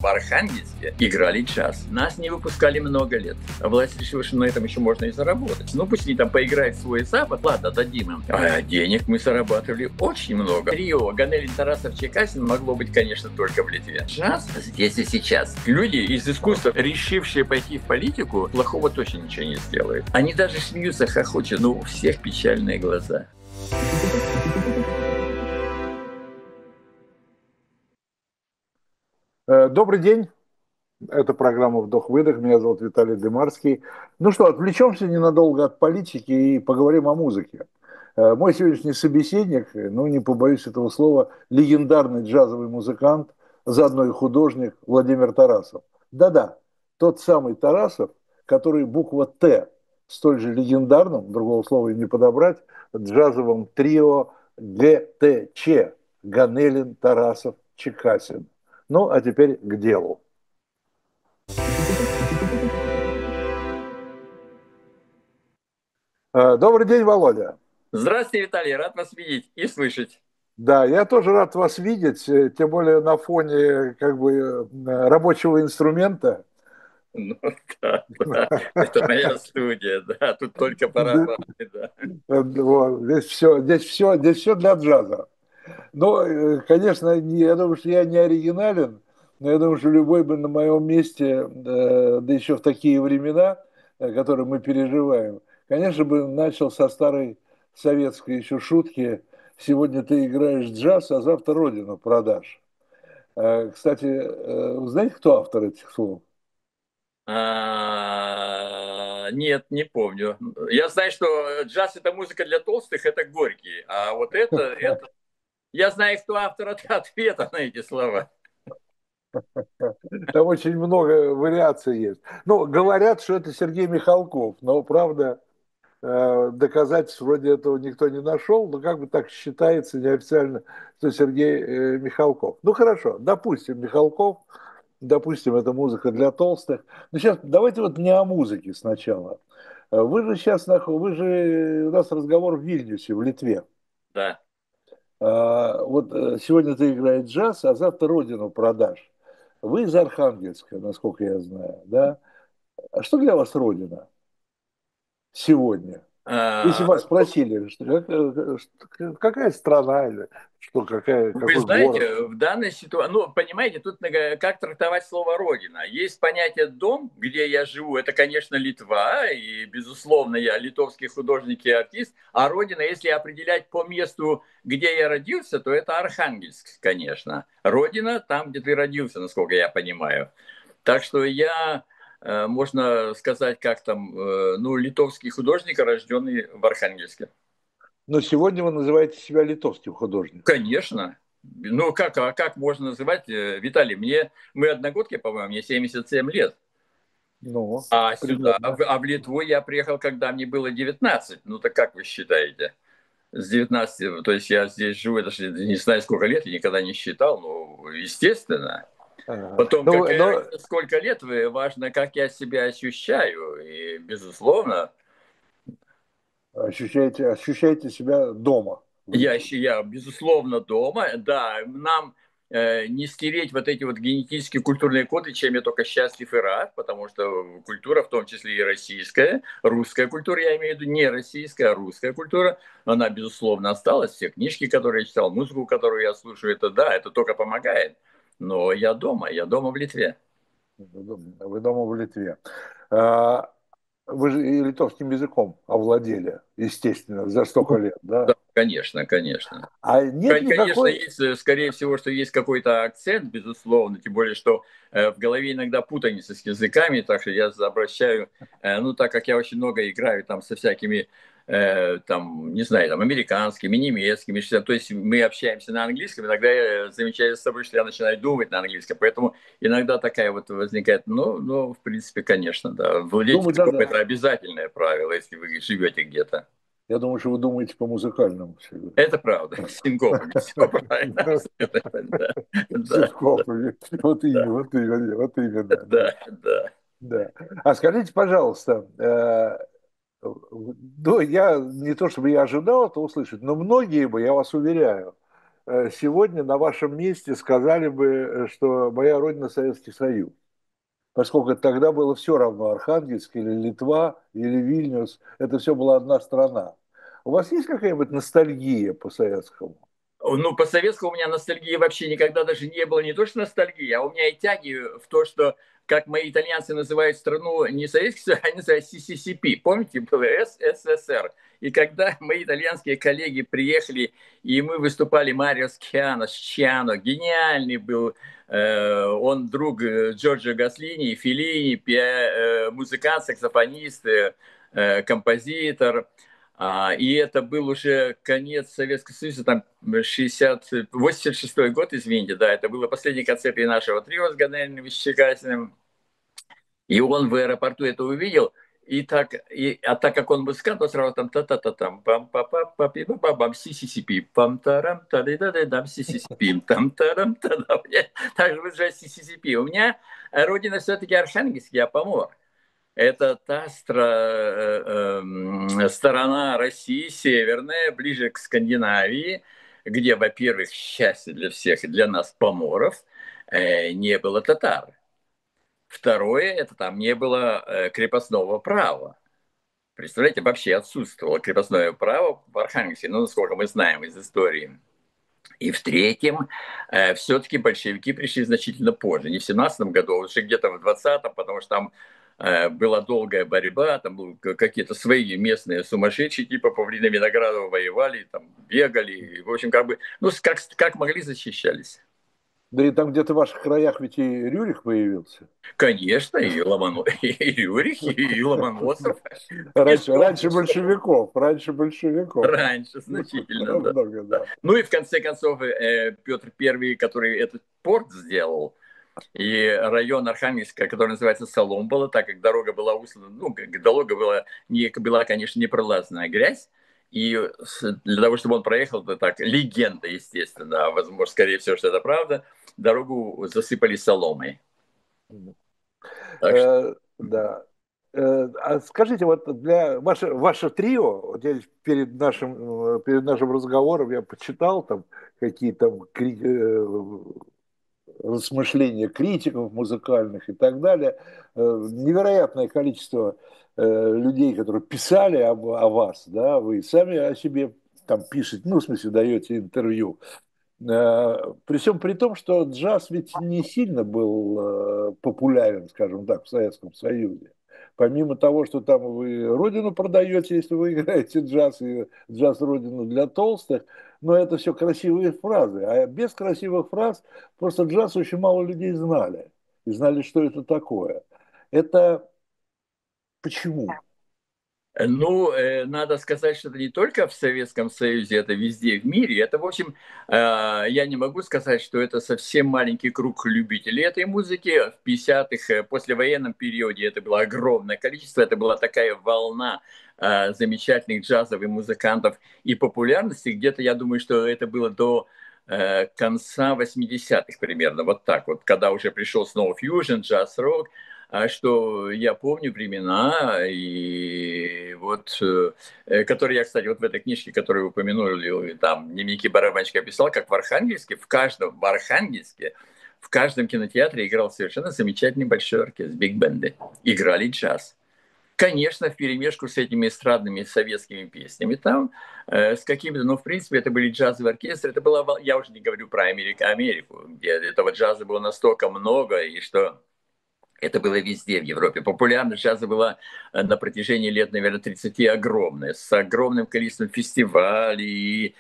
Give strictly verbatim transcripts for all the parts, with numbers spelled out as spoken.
в Архангельске играли джаз. Нас не выпускали много лет. А власть решила, что на этом еще можно и заработать. Ну, пусть они там поиграют в свой запад, ладно, дадим им. А денег мы зарабатывали очень много. Трио Ганелин, Тарасов, Чекасин могло быть, конечно, только в Литве. Джаз здесь и сейчас. Люди из искусства, решившие пойти в политику, плохого точно ничего не сделают. Они даже смеются, хохочут, но у всех печальные глаза. Добрый день. Это программа «Вдох-выдох». Меня зовут Виталий Дымарский. Ну что, отвлечемся ненадолго от политики и поговорим о музыке. Мой сегодняшний собеседник, ну не побоюсь этого слова, легендарный джазовый музыкант, заодно и художник Владимир Тарасов. Да-да, тот самый Тарасов, который буква «Т» столь же легендарным, другого слова и не подобрать, джазовым трио Гэ Тэ Че – Ганелин, Тарасов, Чекасин. Ну, а теперь к делу. Добрый день, Володя. Здравствуйте, Виталий, рад вас видеть и слышать. Да, я тоже рад вас видеть, тем более на фоне как бы рабочего инструмента. Ну, да, да, это моя студия, да, тут только барабаны, да. Вот, здесь все, здесь все, здесь все для джаза. Но, конечно, я думаю, что я не оригинален, но я думаю, что любой бы на моем месте, да еще в такие времена, которые мы переживаем, конечно, бы начал со старой советской еще шутки: сегодня ты играешь джаз, а завтра родину продашь. Кстати, вы знаете, кто автор этих слов? А, нет, не помню. Я знаю, что джаз — это музыка для толстых, это Горький, а вот это, это... Я знаю, кто автор ответа на эти слова. Там очень много вариаций есть. Ну, говорят, что это Сергей Михалков, но, правда, доказательств вроде этого никто не нашел, но как бы так считается неофициально, что Сергей Михалков. Ну, хорошо, допустим, Михалков, допустим, это музыка для толстых. Но сейчас давайте вот не о музыке сначала. Вы же сейчас, вы же, у нас разговор в Вильнюсе, в Литве. Да. Вот сегодня ты играешь джаз, а завтра родину продашь. Вы из Архангельска, насколько я знаю, да? А что для вас родина сегодня? Если А, вас спросили, что, какая страна или что, какая, Вы какой город? знаете, в данной ситуации, ну, понимаете, тут как трактовать слово «родина». Есть понятие «дом», где я живу, это, конечно, Литва, и, безусловно, я литовский художник и артист, а родина, если определять по месту, где я родился, то это Архангельск, конечно. Родина там, где ты родился, насколько я понимаю. Так что я, можно сказать, как там, ну, литовский художник, рожденный в Архангельске. Но сегодня вы называете себя литовским художником. Конечно. Ну, как, а как можно называть, Виталий, мне, мы одногодки, по-моему, мне семьдесят семь лет. Ну, А сюда, примерно. а в Литву я приехал, когда мне было девятнадцать. Ну, так как вы считаете? С девятнадцати, то есть я здесь живу, я даже не знаю, сколько лет, я никогда не считал, ну, естественно. Ага. Потом, Ну, какая но... разница, сколько лет, важно, как я себя ощущаю. И, безусловно, ощущаете, ощущаете себя дома. Я, я, безусловно, дома. Да, нам э, не стереть вот эти вот генетические культурные коды, чем я только счастлив и рад, потому что культура, в том числе и российская, русская культура, я имею в виду не российская, а русская культура, она, безусловно, осталась. Все книжки, которые я читал, музыку, которую я слушаю, это да, это только помогает. Но я дома, я дома в Литве. Вы дома в Литве. Вы же и литовским языком овладели, естественно, за столько лет, Да, да? конечно, конечно. А нет Конечно, никакой... есть, скорее всего, что есть какой-то акцент, безусловно, тем более, что э, в голове иногда путаница с языками, так что я обращаю, э, ну, так как я очень много играю там со всякими, э, там, не знаю, там, американскими, немецкими, то есть мы общаемся на английском, иногда я замечаю с собой, что я начинаю думать на английском, поэтому иногда такая вот возникает, ну, ну в принципе, конечно, да, владеть Думать языком — надо... это обязательное правило, если вы живете где-то. Я думаю, что вы думаете по-музыкальному всегда. Это правда, с синкопами, все правильно, да, да, Синкопами. Вот именно, да, вот именно, вот именно, да. да, да. Да. А скажите, пожалуйста, э, ну, я не то чтобы я ожидал это услышать, но многие бы, я вас уверяю, э, сегодня на вашем месте сказали бы, э, что моя родина Советский Союз. Поскольку тогда было все равно, Архангельск или Литва, или Вильнюс, это все была одна страна. У вас есть какая-нибудь ностальгия по советскому? Ну, по советскому у меня ностальгии вообще никогда даже не было. Не то, что ностальгии, а у меня и тяги в то, что, как мои итальянцы называют страну не Советский Союз, они называют си си си пи. Помните, было эс эс эс эр. И когда мои итальянские коллеги приехали, и мы выступали, Марио Скиано, Счано, гениальный был, э, он друг Джорджо Гаслини, Феллини, э, музыкант, саксофонист, э, композитор. А, и это был уже конец Советского Союза, там шестьдесят, восемьдесят шестой год, извините, да, это было последний концерт и нашего трио с Ганелиным и Щекасиным. И он в аэропорту это увидел, и так, и, а так как он музыкант, он сразу там та та та там пам па па па пи па па пам си си си пи пам тарам та да да дам си си си пи там тарам та да. Так же вы си си си пи. У меня родина все-таки Архангельск, я помор. Это та стра- э, сторона России, северная, ближе к Скандинавии, где, во-первых, счастье для всех и для нас, поморов, э, не было татар. Второе, это там не было э, крепостного права. Представляете, вообще отсутствовало крепостное право в Архангельске, ну, насколько мы знаем из истории. И в-третьем, э, все-таки большевики пришли значительно позже, не в семнадцатом году, а уже где-то в двадцатом, потому что там э, была долгая борьба, там были какие-то свои местные сумасшедшие, типа Павлина Виноградова воевали, там бегали, и, в общем, как бы, ну, как, как могли, защищались. Да и там где-то в ваших краях ведь и Рюрик появился. Конечно, и, Ломоно... и Рюрих, и Ломоносов, Раньше, Пешков, раньше большевиков, раньше большевиков. раньше значительно, да. Много, да. Ну и в конце концов э, Петр Первый, который этот порт сделал, и район Архангельска, который называется Соломбола, так как дорога была услана, ну, дорога была, не, была, конечно, непролазная грязь, и для того, чтобы он проехал, это так, легенда, естественно, а возможно, скорее всего, что это правда, дорогу засыпали соломой. Так что... Э, да. Э, а скажите, вот для ваше, ваше трио, вот я перед нашим, э, перед нашим разговором я почитал там какие-то кри- э, размышления критиков музыкальных и так далее. Э, Невероятное количество э, людей, которые писали об, о вас, да, вы сами о себе там пишете, ну, в смысле, даете интервью. Э, При всем при том, что джаз ведь не сильно был э, популярен, скажем так, в Советском Союзе. Помимо того, что там вы родину продаете, если вы играете джаз, и джаз родину для толстых, но это все красивые фразы. А без красивых фраз просто джаз очень мало людей знали. И знали, что это такое. Это почему? Ну, э, надо сказать, что это не только в Советском Союзе, это везде в мире. Это, в общем, э, я не могу сказать, что это совсем маленький круг любителей этой музыки. В пятидесятых, э, послевоенном периоде это было огромное количество, это была такая волна э, замечательных джазовых музыкантов и популярности. Где-то, я думаю, что это было до э, конца восьмидесятых примерно, вот так вот, когда уже пришел снова фьюжн, джаз-рок. А что я помню времена, и вот, э, которые я, кстати, вот в этой книжке, которую вы упомянули, там, дневники барабанщика писал, как в Архангельске, в каждом, в Архангельске, в каждом кинотеатре играл совершенно замечательный большой оркестр, биг-бенды, играли джаз. Конечно, в перемешку с этими эстрадными советскими песнями там, э, с какими-то, но в принципе это были джазовые оркестры, это была, я уже не говорю про Америку, Америку, где этого джаза было настолько много, и что это было везде в Европе. Популярность джаза была э, на протяжении лет, наверное, тридцати огромная, с огромным количеством фестивалей. И,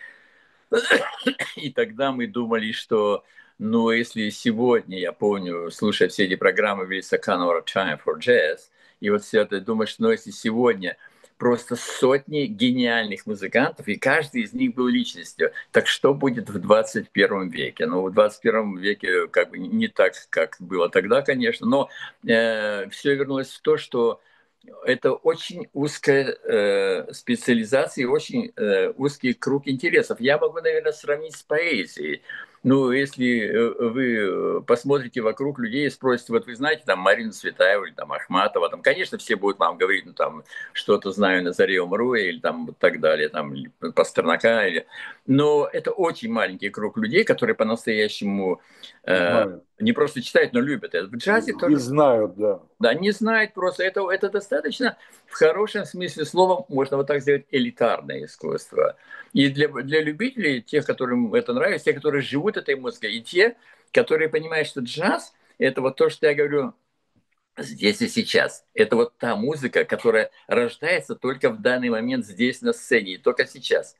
и тогда мы думали, что, ну, если сегодня, я помню, слушая все эти программы Вильса Каннора «Time for Jazz», и вот все это, думаешь, ну, если сегодня просто сотни гениальных музыкантов, и каждый из них был личностью. Так что будет в двадцать первом веке? Ну, в двадцать первом веке как бы не так, как было тогда, конечно, но э, все вернулось в то, что это очень узкая э, специализация и очень э, узкий круг интересов. Я могу, наверное, сравнить с поэзией. Ну, если э, вы э, посмотрите вокруг людей и спросите, вот вы знаете, там, Марину Цветаеву или там Ахматова, там, конечно, все будут вам говорить, ну, там, что-то знаю, на заре умру, или там, вот так далее, там, или Пастернака, или... Но это очень маленький круг людей, которые по-настоящему э, Знаю. не просто читают, но любят это. В джазе И тоже знают, да. да, не знает просто. Это, это достаточно, в хорошем смысле слова, можно вот так сказать, элитарное искусство. И для, для любителей, тех, которым это нравится, те, которые живут этой музыкой, и те, которые понимают, что джаз — это вот то, что я говорю здесь и сейчас. Это вот та музыка, которая рождается только в данный момент здесь, на сцене, и только сейчас.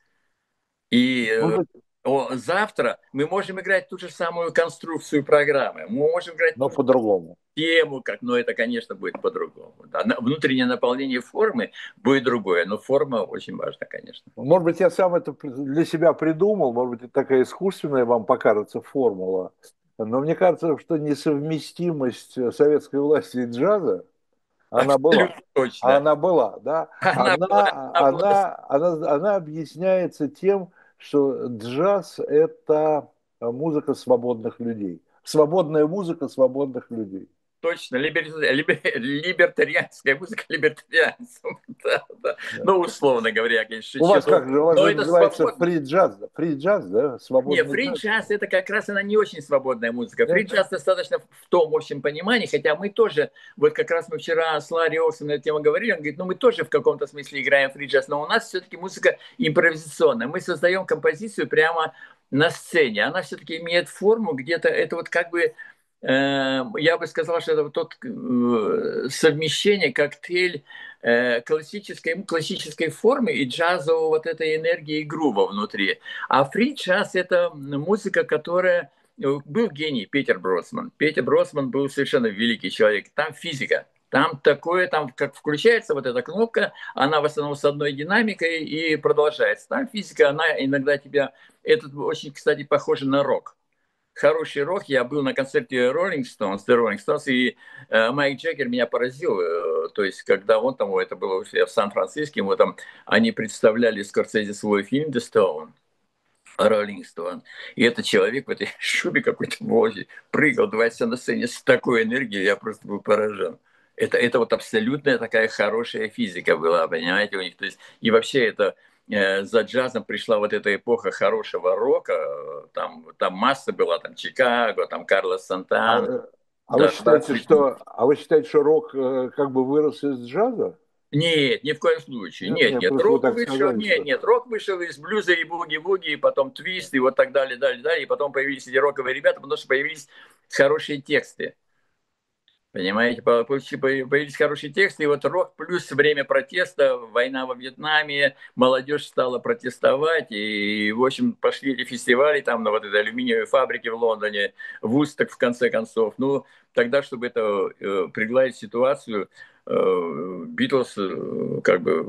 И Может э, быть, о, завтра мы можем играть ту же самую конструкцию программы, мы можем играть но ту же по-другому. тему, как, но это, конечно, будет по-другому. Да. Внутреннее наполнение формы будет другое, но форма очень важна, конечно. Может быть, я сам это для себя придумал, может быть, это такая искусственная вам покажется формула, но мне кажется, что несовместимость советской власти и джаза, она была. Абсолютно точно. Она была, да. Она была, Она, она была она, она, она объясняется тем, что джаз – это музыка свободных людей. Свободная музыка свободных людей. точно либер, либер, либертарианская музыка либертарианцев. Да, да. Да. Ну, условно говоря, я, конечно, У шучу, вас но, как же, у вас но же это называется свободно. фри джаз, фри джаз, да, Не, свободный фри джаз. джаз это как раз она не очень свободная музыка. Фри Нет? джаз достаточно в том общем понимании, хотя мы тоже, вот как раз мы вчера с Ларри Оксом на эту тему говорили, он говорит, ну мы тоже в каком-то смысле играем фри джаз, но у нас все-таки музыка импровизационная. Мы создаем композицию прямо на сцене. Она все-таки имеет форму где-то, это вот как бы, э, я бы сказал, что это вот тот э, совмещение, коктейль э, классической, классической формы и джазового вот этой энергии и грува внутри. А фри джаз — это музыка, которая... Был гений Питер Бросман. Питер Бросман был совершенно великий человек. Там физика. Там такое, там как включается вот эта кнопка, она в основном с одной динамикой и продолжается. Там физика, она иногда тебя... Это очень, кстати, похоже на рок. Хороший рок. Я был на концерте Rolling Stones, The Rolling Stones, и э, Майк Джаггер меня поразил. Э, то есть, когда он там, это было в Сан-Франциско, ему там, они представляли Скорсезе свой фильм «The Stone», Роллинг Стоун. И этот человек в этой шубе какой-то божий прыгал, двигался на сцене с такой энергией, я просто был поражен. Это, это вот абсолютная такая хорошая физика была, понимаете, у них. То есть, и вообще это э, за джазом пришла вот эта эпоха хорошего рока, э, там, там масса была, там Чикаго, там Карлос А, Сантана, э, а вы да, считаете, двадцать. что, а вы считаете, что рок э, как бы вырос из джаза? Нет, ни в коем случае. Нет, Нет, нет, нет. просто вы Рок так вышел, сказали, нет, что... нет. Рок вышел из блюза и буги-буги, и потом твист, и вот так далее, далее, далее. И потом появились эти роковые ребята, потому что появились хорошие тексты. Понимаете, появились хорошие тексты, и вот рок плюс время протеста, война во Вьетнаме, молодежь стала протестовать, и, в общем, пошли эти фестивали там на вот этой алюминиевой фабрике в Лондоне, Вусток в конце концов. Ну, тогда, чтобы это э, пригладить ситуацию, Битлз э, как бы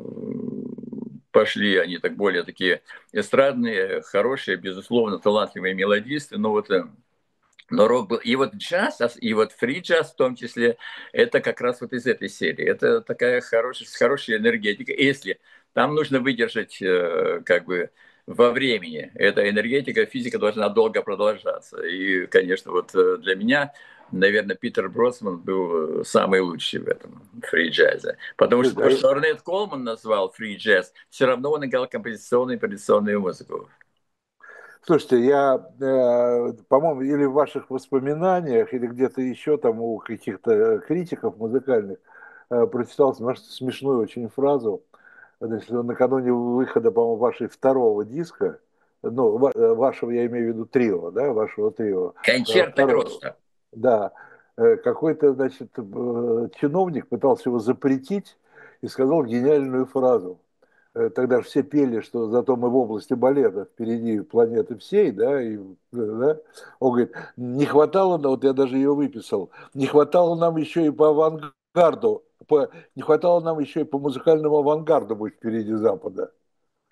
пошли, они так более такие эстрадные, хорошие, безусловно, талантливые мелодисты, но вот э, но рок был. И вот джаз, и вот фри джаз в том числе, это как раз вот из этой серии. Это такая хорошая, хорошая энергетика. Если там нужно выдержать э, как бы во времени, эта энергетика, физика должна долго продолжаться. И, конечно, вот э, для меня, наверное, Питер Бросман был самый лучший в этом фри-джазе. Потому что то, что Орнет Колман назвал фри-джаз, все равно он играл композиционную и традиционную музыку. Слушайте, я, э, по-моему, или в ваших воспоминаниях, или где-то еще там у каких-то критиков музыкальных э, прочитал смешную очень фразу. Значит, накануне выхода, по-моему, вашей второго диска, ну, ва- э, вашего, я имею в виду трио, да, вашего трио, э, Кончерто второго, Гросса. да, э, какой-то, значит, э, чиновник пытался его запретить и сказал гениальную фразу. Э, Тогда же все пели, что зато мы в области балета впереди планеты всей, да, и, да. Он говорит, не хватало, вот я даже ее выписал, не хватало нам еще и по авангарду, по, не хватало нам еще и по музыкальному авангарду быть впереди Запада.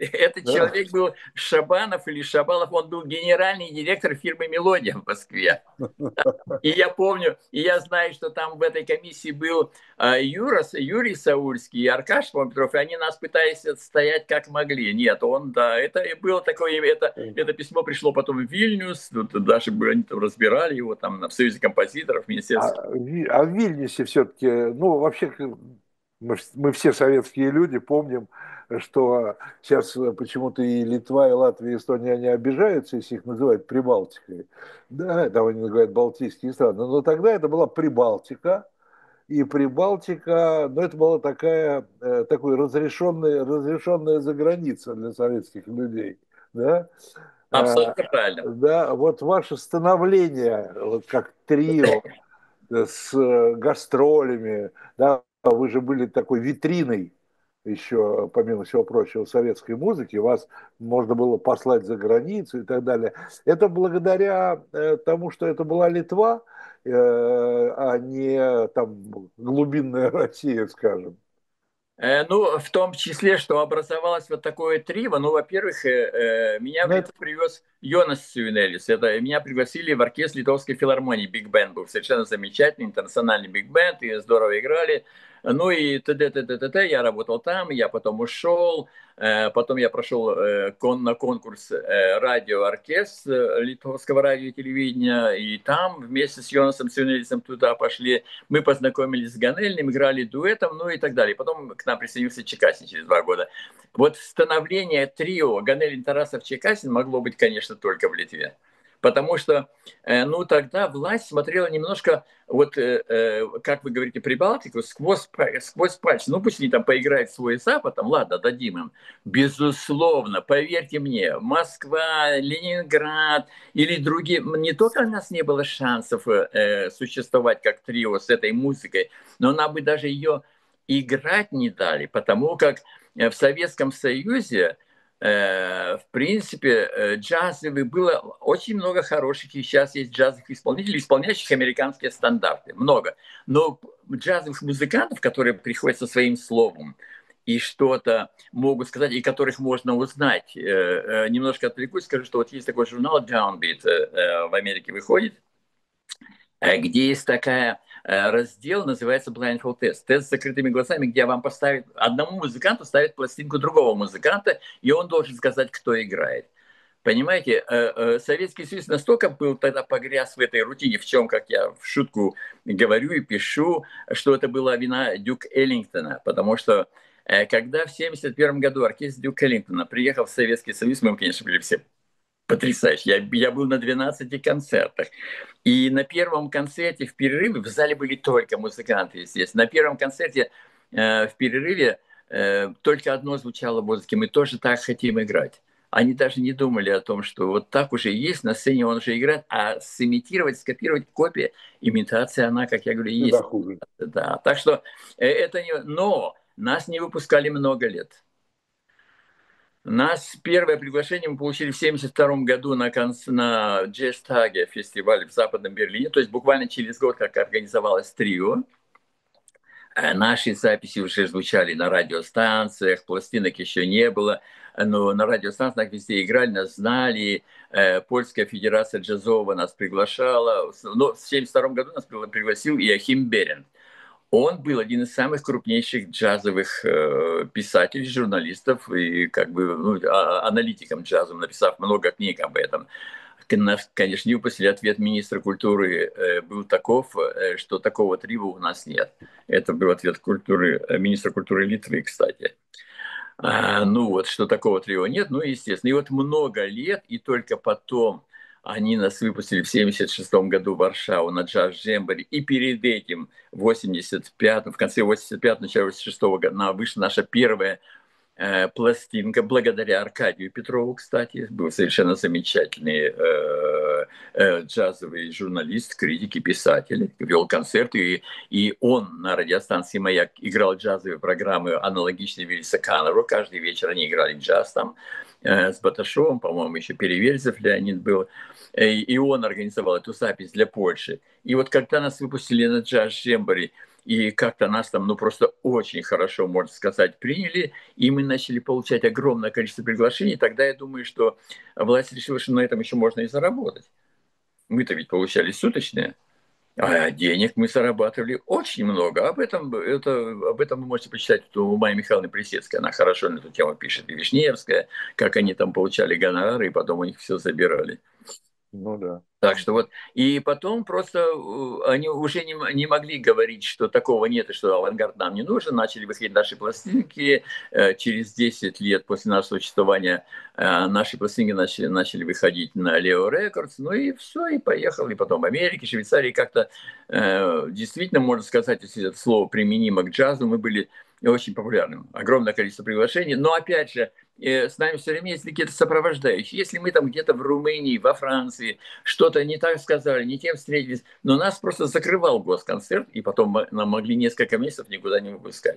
Этот Да. человек был Шабанов или Шабалов, он был генеральный директор фирмы «Мелодия» в Москве. И я помню, и я знаю, что там в этой комиссии был а, Юра, Юрий Саульский и Аркаш Петров, и они нас пытались отстоять как могли. Нет, он, да, это и было такое, это, это письмо пришло потом в Вильнюс, тут даже они там разбирали его там в Союзе композиторов, в А, Министерстве. Ви- а в Вильнюсе все-таки, ну, вообще, к- мы, ж- мы все советские люди помним, что сейчас почему-то и Литва, и Латвия, и Эстония, они обижаются, если их называют Прибалтикой. Да, там они называют Балтийские страны. Но тогда это была Прибалтика, и Прибалтика, ну, это была такая, э, такой разрешенная, разрешенная заграница для советских людей. Да? Э, Абсолютно правильно. да, вот ваше становление, вот как трио, с э, гастролями, да, вы же были такой витриной еще, помимо всего прочего, советской музыки, вас можно было послать за границу и так далее. Это благодаря э, тому, что это была Литва, э, а не там глубинная Россия, скажем. Э, Ну, в том числе, что образовалось вот такое трио. Ну, во-первых, э, э, меня в Но это, Литву привез Йонас Сюнелис. Это меня пригласили в оркестр Литовской филармонии. Биг бенд был совершенно замечательный, интернациональный биг бенд, и здорово играли. Ну и т.д. т.д. т.д. Я работал там, я потом ушел. Э, Потом я прошел э, кон, на конкурс э, радиооркестр э, Литовского радио и телевидения. И там вместе с Йонасом Сюнелисом туда пошли. Мы познакомились с Ганельным, играли дуэтом, ну и так далее. Потом к нам присоединился Чекасин через два года. Вот становление трио Ганелин, Тарасов, Чекасин могло быть, конечно, только в Литве. Потому что, э, ну, тогда власть смотрела немножко, вот, э, э, как вы говорите, Прибалтику, сквозь, сквозь пальцы. Ну, пусть они там поиграют в свой Запад, там, ладно, дадим им. Безусловно, поверьте мне, Москва, Ленинград или другие, не только у нас не было шансов э, существовать как трио с этой музыкой, но нам бы даже ее играть не дали, потому как э, в Советском Союзе э, в принципе, э, джазовый было очень много хороших, и сейчас есть джазовых исполнителей, исполняющих американские стандарты, много. Но джазовых музыкантов, которые приходят со своим словом и что-то могут сказать, и которых можно узнать. Э, э, немножко отвлекусь, скажу, что вот есть такой журнал Downbeat, э, э, в Америке выходит, э, где есть такая э, раздел, называется Blindfold Test. Тест с закрытыми глазами, где вам поставят, одному музыканту ставят пластинку другого музыканта, и он должен сказать, кто играет. Понимаете, э, э, Советский Союз настолько был тогда погряз в этой рутине, в чем, как я в шутку говорю и пишу, что это была вина Дюк Эллингтона, потому что э, когда в семьдесят первом году оркестр Дюк Эллингтона приехал в Советский Союз, мы, конечно, были все потрясающие. Я, я был на двенадцати концертах. И на первом концерте в перерыве, в зале были только музыканты, естественно. На первом концерте э, в перерыве э, только одно звучало в музыке. Мы тоже так хотим играть. Они даже не думали о том, что вот так уже есть, на сцене он уже играет, а сымитировать, скопировать копия, имитация, она, как я говорю, всегда есть. хуже. Да. Так что э, это не... Но нас не выпускали много лет. Нас первое приглашение мы получили в семьдесят втором году на, конц... на Джестаге фестивале в Западном Берлине, то есть буквально через год, как организовалось трио. Э, Наши записи уже звучали на радиостанциях, пластинок еще не было, но на радиостанциях везде играли, нас знали. Э, Польская федерация джазового нас приглашала. Но в семьдесят втором году нас пригласил Иохим Берен. Он был один из самых крупнейших джазовых э, писателей, журналистов и как бы ну, а, аналитиком джазовым, написав много книг об этом. Конечно, не выпустили ответ министра культуры э, был таков, э, что такого трио у нас нет. Это был ответ культуры, э, министра культуры Литвы, кстати. А, ну вот, что такого трио нет, ну, естественно. И вот много лет, и только потом они нас выпустили в семьдесят шестом году в Варшаву на джаз Джембори. И перед этим в восемьдесят пятом, в конце восемьдесят пятого, начале восемьдесят шестого года вышла наша первая э, пластинка, благодаря Аркадию Петрову, кстати, был совершенно замечательный э, э, джазовый журналист, критик и писатель, вел концерты, и, и он на радиостанции «Маяк» играл джазовые программы, аналогичные Вильса Каннеру, каждый вечер они играли джаз там, э, с Баташовым, по-моему, еще Переверзев Леонид был, и, и он организовал эту запись для Польши. И вот когда нас выпустили на джаз Джембори, и как-то нас там, ну, просто очень хорошо, можно сказать, приняли, и мы начали получать огромное количество приглашений. Тогда я думаю, что власть решила, что на этом еще можно и заработать. Мы-то ведь получали суточные. А денег мы зарабатывали очень много. Об этом, это, об этом вы можете почитать у Майи Михайловны Плесецкой. Она хорошо на эту тему пишет. И Вишневская, как они там получали гонорары, и потом у них все забирали. Ну да. Так что вот, и потом просто э, они уже не, не могли говорить, что такого нет, и что авангард нам не нужен. Начали выходить наши пластинки. Э, через десять лет после нашего существования э, наши пластинки начали, начали выходить на Leo Records. Ну и все, и поехал. И потом в Америке, Швейцарии как-то э, действительно, можно сказать, если это слово применимо к джазу, мы были очень популярным. Огромное количество приглашений. Но опять же, э, с нами все время есть какие-то сопровождающие. Если мы там где-то в Румынии, во Франции, что-то не так сказали, не тем встретились. Но нас просто закрывал госконцерт, и потом нам могли несколько месяцев никуда не выпускать.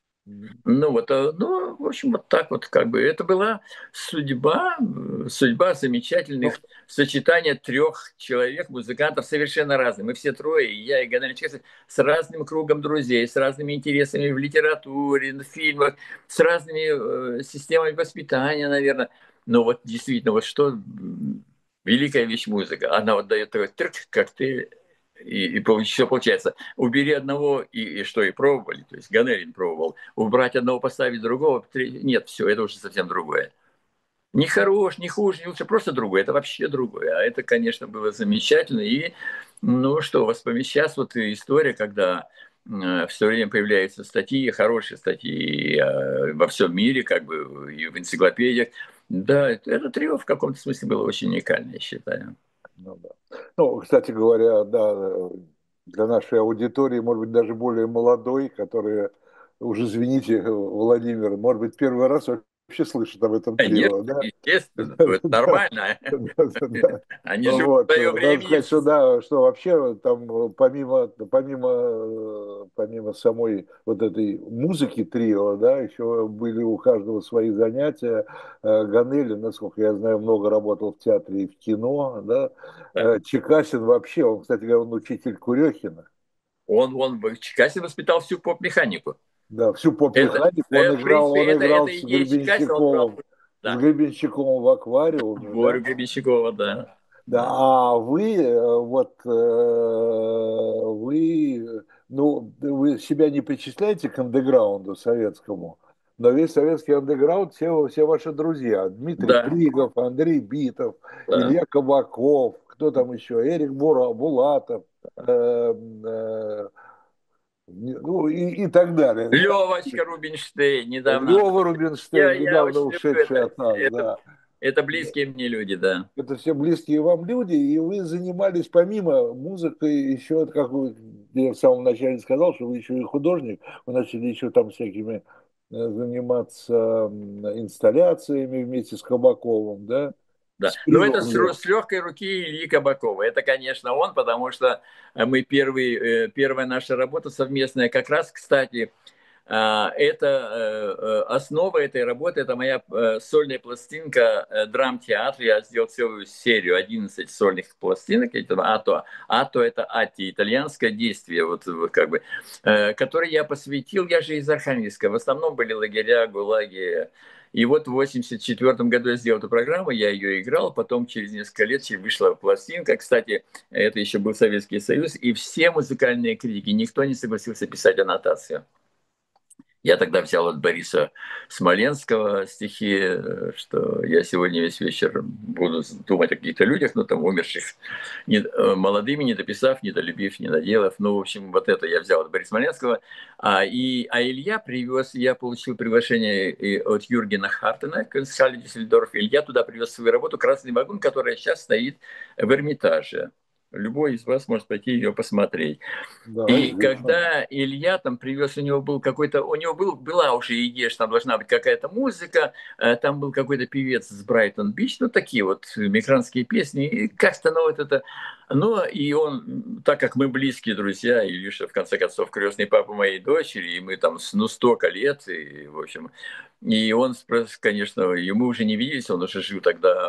Ну вот, э, ну, в общем, вот так вот, как бы, это была судьба, э, судьба Ну, замечательных сочетания трех человек, музыкантов совершенно разных. Мы все трое, и я, и Ганель Чекасов, с разным кругом друзей, с разными интересами в литературе, в фильмах, с разными э, системами воспитания, наверное. Но вот действительно, вот что м, великая вещь музыка. Она вот дает такой трк, как ты и, и все получается. Убери одного, и, и что, и пробовали. То есть Ганелин пробовал. Убрать одного, поставить другого. Нет, все, это уже совсем другое. Не хорош, не хуже, не лучше, просто другое. Это вообще другое. А это, конечно, было замечательно. И, ну что, воспоминать сейчас вот история, когда э, все время появляются статьи, хорошие статьи э, во всем мире, как бы и в энциклопедиях. Да, это, это трио в каком-то смысле было очень уникально, я считаю. ну, да. Ну, кстати говоря, да, для нашей аудитории, может быть, даже более молодой, которые, уже извините, Владимир, может быть, первый раз вообще слышат об этом Конечно, трио, да? естественно, Да, это да, нормально. да, да. Они живут в Вот. свое Надо время. И сказать, что да, что вообще там помимо, помимо, э, помимо самой вот этой музыки трио, да, еще были у каждого свои занятия. Э, Ганелли, насколько я знаю, много работал в театре и в кино, да. да. Э, Чекасин вообще, он, кстати говоря, он учитель Курехина. Он, он в Чикасе воспитал всю поп-механику. Да, всю Это, поп-механику он э, в играл, принципе, он это, играл это с идея Чикасина, он брал. Гребенщиковым, с Да, Гребенщиковым в аквариуме, да. Борю Гребенщикова, да. Да, Да. а вы, э, вот, э, вы, ну, вы себя не причисляете к андеграунду советскому, но весь советский андеграунд, все, все ваши друзья. Дмитрий Да, Тригов, Андрей Битов, да. Илья Кабаков, кто там еще, Эрик Бура, Булатов, э, э, ну, и, и так далее. Да? Левочка Рубинштейн недавно. Лева Я, Рубинштейн, я недавно очень люблю ушедший это. от нас, Это, да. это близкие мне люди, да. Это все близкие вам люди, и вы занимались помимо музыки еще, как вы, я в самом начале сказал, что вы еще и художник, вы начали еще там всякими э, заниматься м, инсталляциями вместе с Кабаковым, да, Да. с Но это с, Кривовлем. с легкой руки Ильи Кабакова. Это, конечно, он, потому что мы первый, э, первая наша работа совместная как раз, кстати, а, это э, э, основа этой работы, это моя э, сольная пластинка э, драм-театр. Я сделал целую серию, одиннадцать сольных пластинок. Это ато. Ато это ати, итальянское действие, вот как бы, э, которое я посвятил, я же из Архангельска. В основном были лагеря, гулаги. И вот в восемьдесят четвёртом году я сделал эту программу, я ее играл, потом через несколько лет вышла пластинка. Кстати, это еще был Советский Союз, и все музыкальные критики, никто не согласился писать аннотацию. Я тогда взял от Бориса Смоленского стихи, э, что я сегодня весь вечер буду думать о каких-то людях, ну, там, умерших, не, э, молодыми, не дописав, не долюбив, не наделав. Ну, в общем, вот это я взял от Бориса Смоленского. А, и, а Илья привез, я получил приглашение и от Юргена Хартена, Консали Дюссельдорф. Илья туда привез свою работу «Красный вагон», которая сейчас стоит в Эрмитаже. Любой из вас может пойти ее посмотреть. Да, И известно. когда Илья там привез, у него был какой-то, у него был, была уже идея, что там должна быть какая-то музыка, э, там был какой-то певец с Брайтон-Бич, ну такие вот мигрантские песни, и как-то, ну вот это, ну и он, так как мы близкие друзья, Илюша, в конце концов, крестный папа моей дочери, и мы там, ну, столько лет, и, в общем, и он, конечно, ему уже не виделись, он уже жил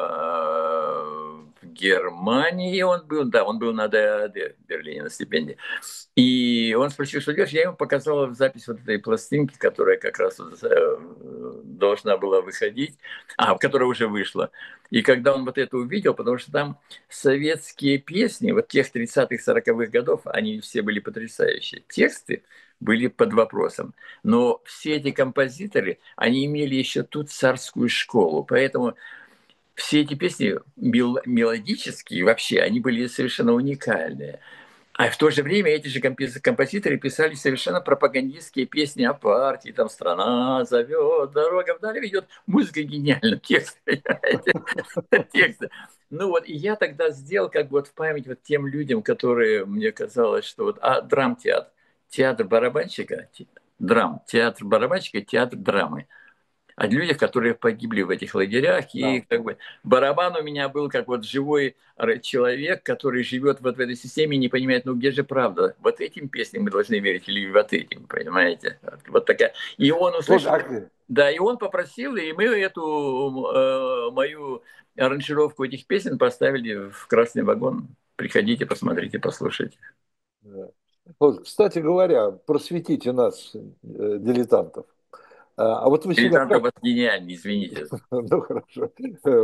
тогда в Германии, он был, да, он был на ДААД в Берлине на стипендии. И И он спросил, что делаешь? Я ему показал запись вот этой пластинки, которая как раз вот, э, должна была выходить, а, которая уже вышла. И когда он вот это увидел, потому что там советские песни, вот тех тридцатых, сороковых годов, они все были потрясающие. Тексты были под вопросом. Но все эти композиторы, они имели еще ту царскую школу. Поэтому все эти песни мелодические вообще, они были совершенно уникальные. А в то же время эти же композиторы писали совершенно пропагандистские песни о партии, там «Страна зовет, дорога вдаль ведет». Музыка гениальна, текст, понимаете? Тексты. Ну вот, и я тогда сделал как бы вот в память вот тем людям, которые, мне казалось, что вот, а драмтеатр, театр барабанщика, драм, театр барабанщика, театр драмы. О людях, которые погибли в этих лагерях. И Да. как бы барабан у меня был как вот живой человек, который живет вот в этой системе и не понимает, ну где же правда? Вот этим песням мы должны верить или вот этим, понимаете? Вот такая. И он услышал, да, и он попросил, и мы эту э, мою аранжировку этих песен поставили в красный вагон. Приходите, посмотрите, послушайте. Вот, кстати говоря, просветите нас, э, дилетантов. А вот вы себя Дилетант у как... вас гениальный, извините. Ну, хорошо.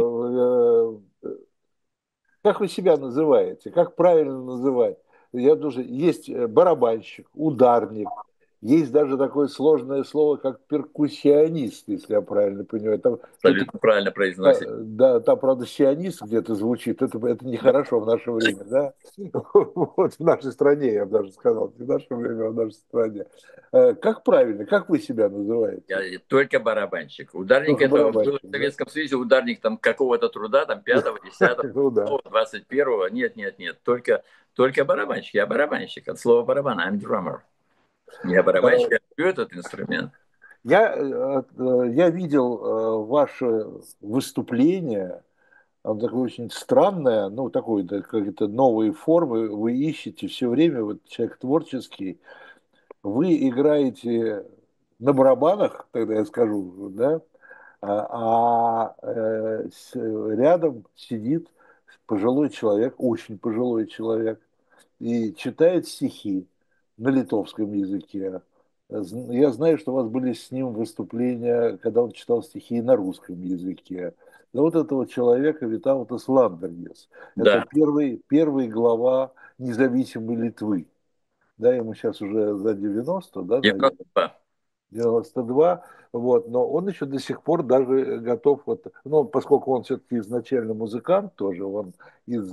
Как вы себя называете? Как правильно называть? Я думаю, есть барабанщик, ударник, есть даже такое сложное слово, как перкуссионист, если я правильно понимаю. Там что-то, Абсолютно правильно произносите. да, там, правда, сионист где-то звучит, это, это нехорошо в наше время, да? Вот в нашей стране, я бы даже сказал, не в наше время, а в нашей стране. Как правильно, как вы себя называете? Я только барабанщик. Ударник Только это был барабанщик, в да? Советском Союзе ударник там какого-то труда, там пятого, десятого, Ну да. двадцать первого. Нет, нет, нет. Только, только барабанщик. Я барабанщик. От слова барабан. I'm drummer. Я барабанщик, я люблю этот инструмент. Я, я видел ваше выступление, оно такое очень странное, ну, такой, да, какие-то новые формы вы ищете все время, вот человек творческий, вы играете на барабанах, тогда я скажу, да, а, а э, с, рядом сидит пожилой человек, очень пожилой человек, и читает стихи на литовском языке. Я знаю, что у вас были с ним выступления, когда он читал стихи на русском языке. Но вот этого человека Витаутас Ландернес. Это Да. первый, первый глава независимой Литвы. Да, ему сейчас уже за девяносто, да, наверное. девяносто два. девяносто два, вот, но он еще до сих пор даже готов, вот, ну, поскольку он все-таки изначально музыкант тоже, он из,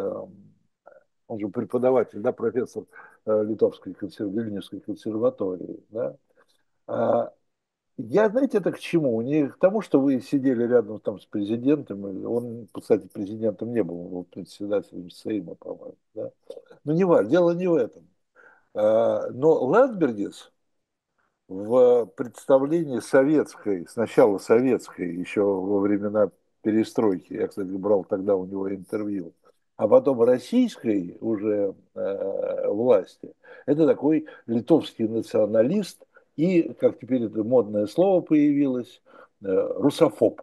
он же преподаватель, да, профессор Литовской консерв... Вильнюсской консерватории, да. А, я, знаете, это к чему? Не к тому, что вы сидели рядом там с президентом, он, кстати, президентом не был, он был председателем Сейма, по-моему, да. Но не важно, дело не в этом. А, но Ландсбергис в представлении советской, сначала советской, еще во времена перестройки, я, кстати, брал тогда у него интервью, а потом российской уже э, власти, это такой литовский националист и, как теперь это модное слово появилось, э, русофоб.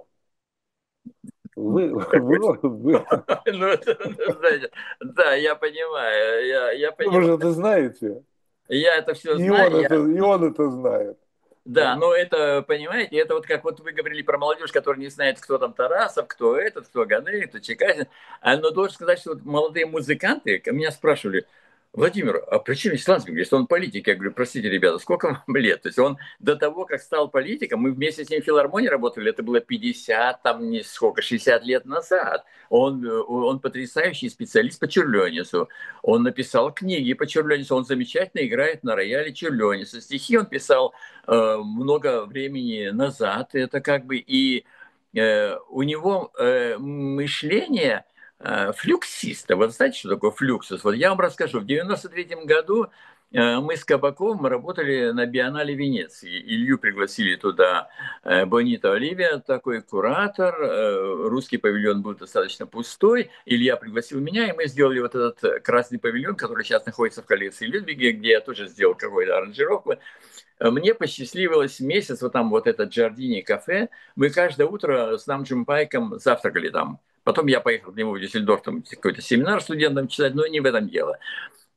Вы, вы, вы, Ну, это, знаете, да, я понимаю, я, я вы понимаю. же это знаете, Я это все и он знаю, я это, и он это знает. да, но это, понимаете, это вот как вот вы говорили про молодежь, которая не знает, кто там Тарасов, кто этот, кто Ганеев, кто Чекасин. А, но должен сказать, что вот молодые музыканты меня спрашивали: Владимир, а при чем здесь Ландсберг, если он политик? Я говорю: простите, ребята, сколько вам лет? То есть он до того, как стал политиком, мы вместе с ним в филармонии работали, это было пятьдесят, там, не сколько, шестьдесят лет назад. Он, он потрясающий специалист по Черлёнису. Он написал книги по Черлёнису, он замечательно играет на рояле Черлёниса. Стихи он писал э, много времени назад, это как бы и э, у него э, мышление флюксиста. Вот знаете, что такое флюксус? Вот я вам расскажу. В девяносто третьем году мы с Кабаковым работали на Биеннале Венеции. Илью пригласили туда Бонита Оливия, такой куратор. Русский павильон был достаточно пустой. Илья пригласил меня, и мы сделали вот этот красный павильон, который сейчас находится в коллекции Людвиги, где я тоже сделал какую-то аранжировку. Мне посчастливилось месяц, вот там вот этот Джардини кафе, мы каждое утро с Намджем Пайком завтракали там. Потом я поехал к нему в Дюссельдорф, там какой-то семинар студентам читать, но не в этом дело.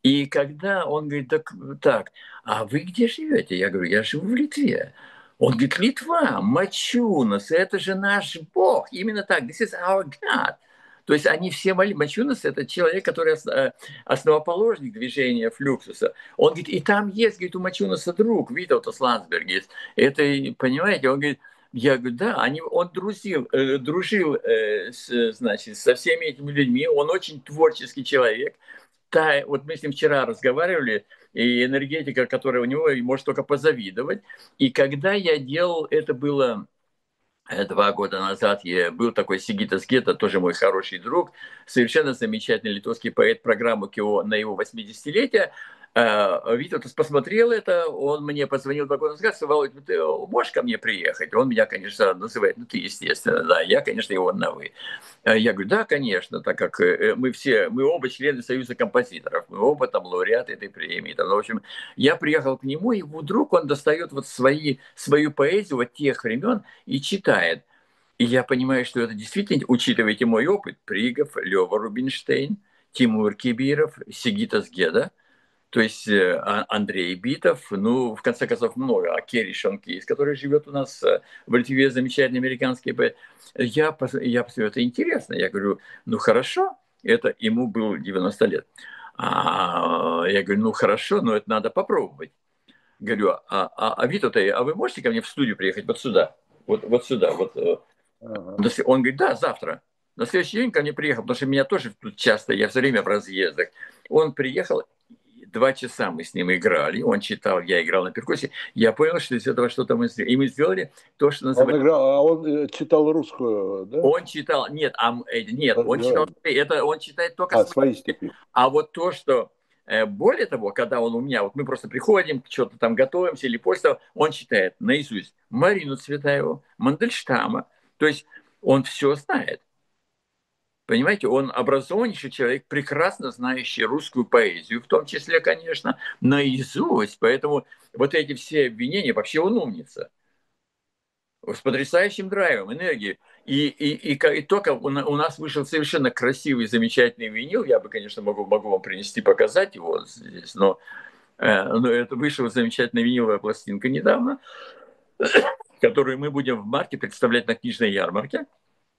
И когда он говорит, так, так, а вы где живете? Я говорю, я живу в Литве. Он говорит, Литва, Мачунас, это же наш Бог. Именно так, this is our God. То есть они все молились. Мачунас – это человек, который э, основоположник движения Флюксуса. Он говорит, и там есть, говорит, у Мачунаса друг, Витаутас Ландсбергис. Это, понимаете, он говорит, я говорю, да, они, он друзил, э, дружил э, с, значит, со всеми этими людьми, он очень творческий человек. Та, вот мы с ним вчера разговаривали, и энергетика, которая у него, может только позавидовать. И когда я делал, это было два года назад, я был такой Сигитас Гетто, тоже мой хороший друг, совершенно замечательный литовский поэт, программу КИО на его восьмидесятилетие. Витас посмотрел это, он мне позвонил два года назад, сказал, Володь, ты можешь ко мне приехать? Он меня, конечно, называет, ну ты, естественно, да, я, конечно, его на «вы». Я говорю, да, конечно, так как мы все, мы оба члены Союза композиторов, мы оба там лауреаты этой премии. Там, в общем, я приехал к нему, и вдруг он достает вот свои, свою поэзию вот тех времен и читает. И я понимаю, что это действительно, учитывайте мой опыт, Пригов, Лёва Рубинштейн, Тимур Кибиров, Сигитас Геда, то есть а, Андрей Битов, ну, в конце концов, много. А Керри Шонкейс, который живет у нас в Литве, замечательный американский поэт. Я, я посмотрю, это интересно. Я говорю, ну, хорошо, это ему было девяносто лет. А, я говорю, ну, хорошо, но это надо попробовать. Говорю, а, а, а Витов, а вы можете ко мне в студию приехать вот сюда? Вот, вот сюда, вот. Ага. Он говорит, да, завтра. На следующий день ко мне приехал, потому что меня тоже тут часто, я все время в разъездах. Он приехал, два часа мы с ним играли, он читал, я играл на перкуссии. Я понял, что из этого что-то мы сделали. И мы сделали то, что называется... Он играл, а он читал русскую, да? Он читал, нет, а, нет, он читал, это он читает только а, свои, свои стихи. А вот то, что более того, когда он у меня, вот мы просто приходим, что-то там готовимся, или после того, он читает наизусть Марину Цветаеву, Мандельштама, то есть он все знает. Понимаете, он образованнейший человек, прекрасно знающий русскую поэзию, в том числе, конечно, наизусть. Поэтому вот эти все обвинения, вообще он умница. С потрясающим драйвом, энергией. И, и, и, и только у нас вышел совершенно красивый, замечательный винил. Я бы, конечно, могу, могу вам принести, показать его здесь, но, но это вышла замечательная виниловая пластинка недавно, которую мы будем в марте представлять на книжной ярмарке.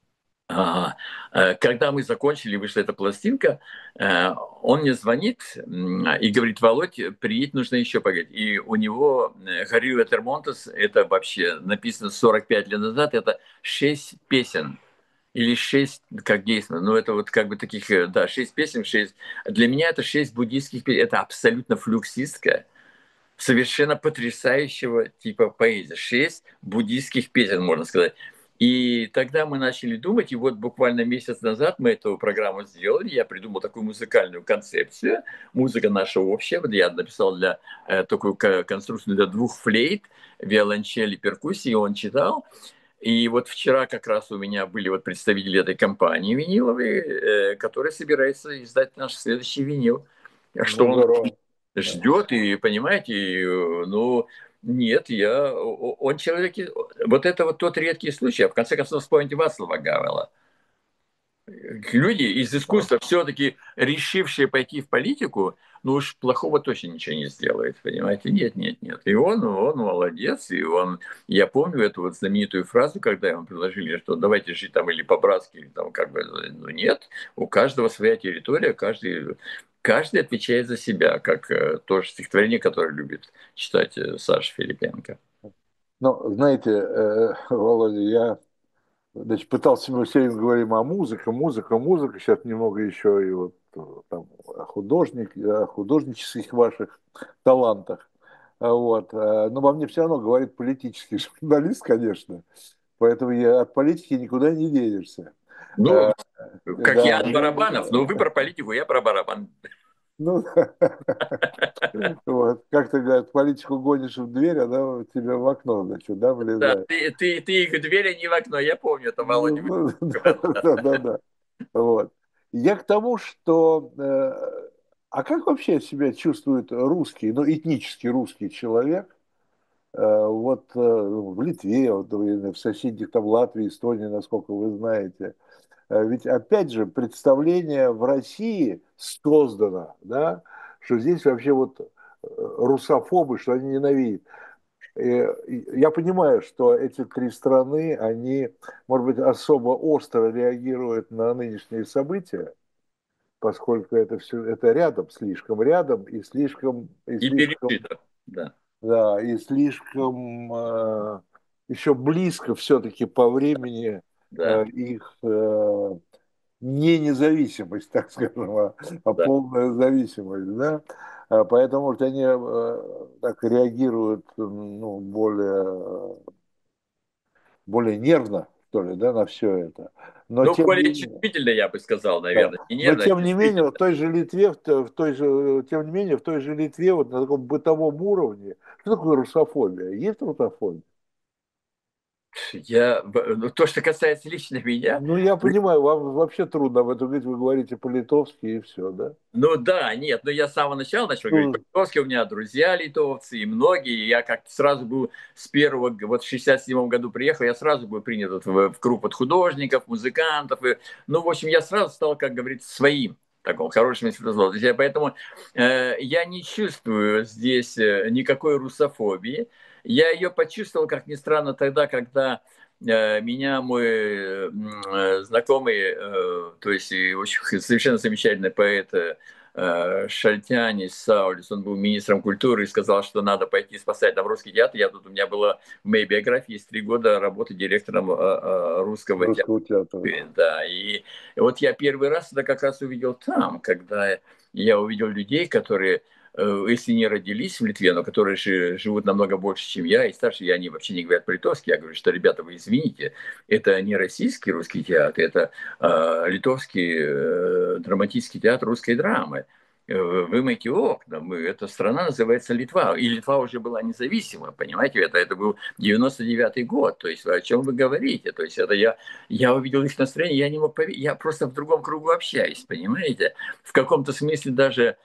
Когда мы закончили, вышла эта пластинка, он мне звонит и говорит, Володь, приедь, нужно еще поговорить. И у него Гарью Этермонтес, это вообще написано сорок пять лет назад, это шесть песен. Или шесть, как действенно, ну это вот как бы таких, да, шесть песен, шесть. Для меня это шесть буддийских песен, это абсолютно флюксистская, совершенно потрясающего типа поэзия. Шесть буддийских песен, можно сказать. И тогда мы начали думать, и вот буквально месяц назад мы эту программу сделали, я придумал такую музыкальную концепцию, музыка наша общая, вот я написал для, э, такую конструкцию для двух флейт, виолончели, перкуссии, он читал. И вот вчера как раз у меня были вот представители этой компании виниловой, э, которая собирается издать наш следующий винил. Что Ну, он ждет, и, понимаете, и, ну, нет, я, он человек, вот это вот тот редкий случай, а в конце концов вспомните Вацлава Гавела. Люди из искусства, все-таки решившие пойти в политику, ну уж плохого точно ничего не сделает, понимаете? Нет, нет, нет. И он, он молодец, и он, я помню эту вот знаменитую фразу, когда ему предложили, что давайте жить там или по-братски, или там как бы, ну нет, у каждого своя территория, каждый, каждый отвечает за себя, как тоже стихотворение, которое любит читать Саша Филипенко. Ну, знаете, Володя, я значит, пытался, мы все время говорим о музыке, музыка, музыка, сейчас немного еще и вот там о, художник, о художнических ваших талантах. Вот. Но во мне все равно говорит политический журналист, конечно, поэтому я от политики никуда не денешься. Ну, как да. я от барабанов, но вы про политику, я про барабан. Ну, вот. Как ты говоришь, политику гонишь в дверь, она тебе в окно, значит, да, влезает. Да, ты, ты, ты их в дверь, а не в окно, я помню это, Володя. Да, да, да. Вот. Я к тому, что... Э, а как вообще себя чувствует русский, ну, этнический русский человек, э, вот э, в Литве, вот, в соседних там Латвии, Эстонии, насколько вы знаете? Ведь, опять же, представление в России создано, да, что здесь вообще вот э, русофобы, что они ненавидят. Э, Я понимаю, что эти три страны, они, может быть, особо остро реагируют на нынешние события, поскольку это все, это рядом, слишком рядом и слишком, и И слишком, пережито, да, да, и слишком э, еще близко все-таки по времени да, э, их э, не независимость, так скажем, а, а да. полная зависимость, да. А Поэтому вот они э, так реагируют, ну, более, более нервно, что ли, да, на все это. Но Ну, тем не более менее, чувствительно, я бы сказал, да. наверное. Не Но нервно, а тем не менее, чувствительно. в той же Литве, в той в той же, тем не менее, в той же Литве, вот на таком бытовом уровне, что такое русофобия? Есть русофобия? Я, ну, то, что касается лично меня, Ну, я понимаю, вам вообще трудно об этом говорить, вы говорите по-литовски и все, да? ну да, нет, но я с самого начала начал говорить Ну, по-литовски, у меня друзья литовцы и многие, и я как-то сразу был с первого, вот в шестьдесят седьмом году приехал, я сразу был принят вот в, в группу художников, музыкантов, и, ну, в общем, я сразу стал, как говорится, своим, в таком хорошем смысле слова. То есть я, поэтому э, я не чувствую здесь э, никакой русофобии, я ее почувствовал, как ни странно, тогда, когда э, меня мой э, знакомый, э, то есть очень совершенно замечательный поэт э, Шальтянис Саулис, он был министром культуры и сказал, что надо пойти спасать там русский театр. Я тут, у меня было в моей биографии есть три года работы директором э, э, русского театра. русского театра. Да, и вот я первый раз это как раз увидел там, когда я увидел людей, которые, э, если не родились в Литве, но которые живут намного больше, чем я, и старше, и они вообще не говорят по-литовски. Я говорю, что, ребята, вы извините, это не российский русский театр, это э, литовский э, драматический театр русской драмы. Э, Вымойте окна, мы, эта страна называется Литва, и Литва уже была независима, понимаете, это, это был девяносто девятый год, то есть о чем вы говорите, то есть это я, я увидел их настроение, я не мог поверить, я просто в другом кругу общаюсь, понимаете, в каком-то смысле даже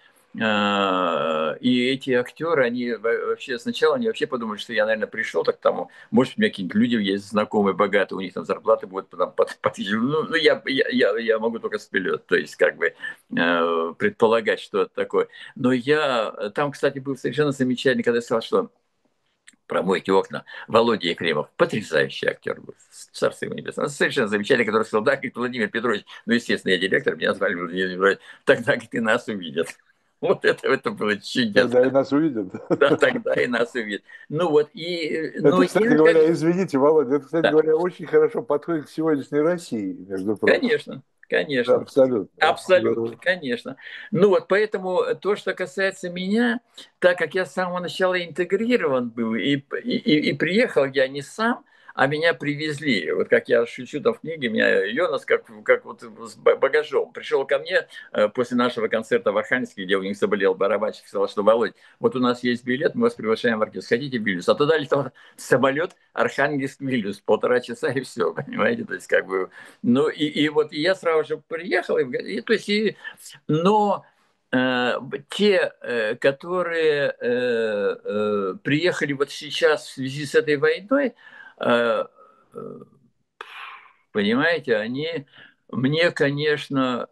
а, и эти актеры, они вообще сначала они вообще подумали, что я, наверное, пришел так к тому, может, у меня какие-нибудь люди есть знакомые, богатые, у них там зарплаты будут потом под, под, ну, ну я, я, я, я могу только спилет, то есть как бы э, предполагать, что это такое. Но я, там, кстати, был совершенно замечательный, когда я сказал, что промойте окна. Володя Ефремов, потрясающий актер был, царство ему небесное. Совершенно замечательный, который сказал, да, говорит, Владимир Петрович, ну, естественно, я директор, меня звали Владимир Петрович, тогда, говорит, и нас увидят. Вот это, это было Тогда и чудесно. нас увидят. Да, тогда и нас увидят. Ну вот, и, ну, Это, кстати я, говоря, извините, Володя, это, кстати да, говоря, очень хорошо подходит к сегодняшней России, между прочим. конечно, Да, конечно. абсолютно. Абсолютно, Абсолютно. конечно. Ну вот поэтому то, что касается меня, так как я с самого начала интегрирован был, и, и, и приехал я не сам, а меня привезли. Вот как я шучу там в книге, меня Йонас как, как вот с багажом пришел ко мне э, после нашего концерта в Архангельске, где у них заболел барабанщик, сказал, что, Володь, вот у нас есть билет, мы вас приглашаем в оркестр, хотите в Вильнюс? А туда летал самолет Архангельск-Вильнюс, полтора часа и все, понимаете? То есть как бы ну и, и вот я сразу же приехал, и, и, то есть, и, но э, те, э, которые э, э, приехали вот сейчас в связи с этой войной, э, э, понимаете, они мне, конечно,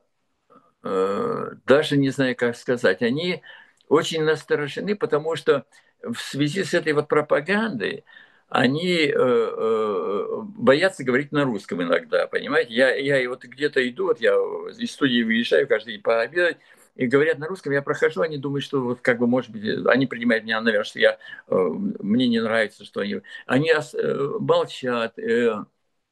э, даже не знаю, как сказать, они очень насторожены, потому что в связи с этой вот пропагандой они э, э, боятся говорить на русском иногда, понимаете? Я, я и вот где-то иду, вот я из студии выезжаю каждый день пообедать, и говорят на русском, я прохожу, они думают, что вот как бы, может быть, они принимают меня, наверное, что я, э, мне не нравится, что они... Они э, молчат, э,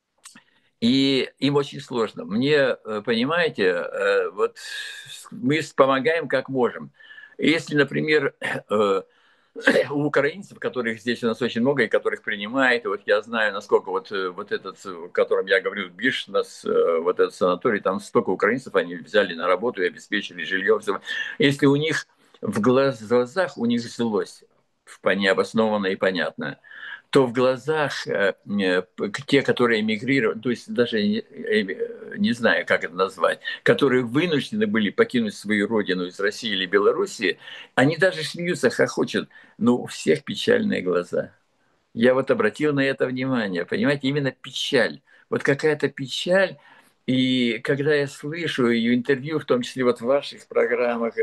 и им очень сложно. Мне, э, понимаете, э, вот мы помогаем как можем. Если, например, э, у украинцев, которых здесь у нас очень много, и которых принимает, и вот я знаю, насколько вот, э, вот этот, о котором я говорю, Биш, нас, э, вот этот санаторий, там столько украинцев они взяли на работу и обеспечили жилье. Если у них в глазах, у них злость, вполне обоснованная и понятная, то в глазах э, э, те, которые эмигрировали, то есть даже не, э, не знаю, как это назвать, которые вынуждены были покинуть свою родину из России или Белоруссии, они даже смеются, хохочут, но у всех печальные глаза. Я вот обратил на это внимание, понимаете, именно печаль. Вот какая-то печаль, и когда я слышу ее интервью, в том числе вот в ваших программах,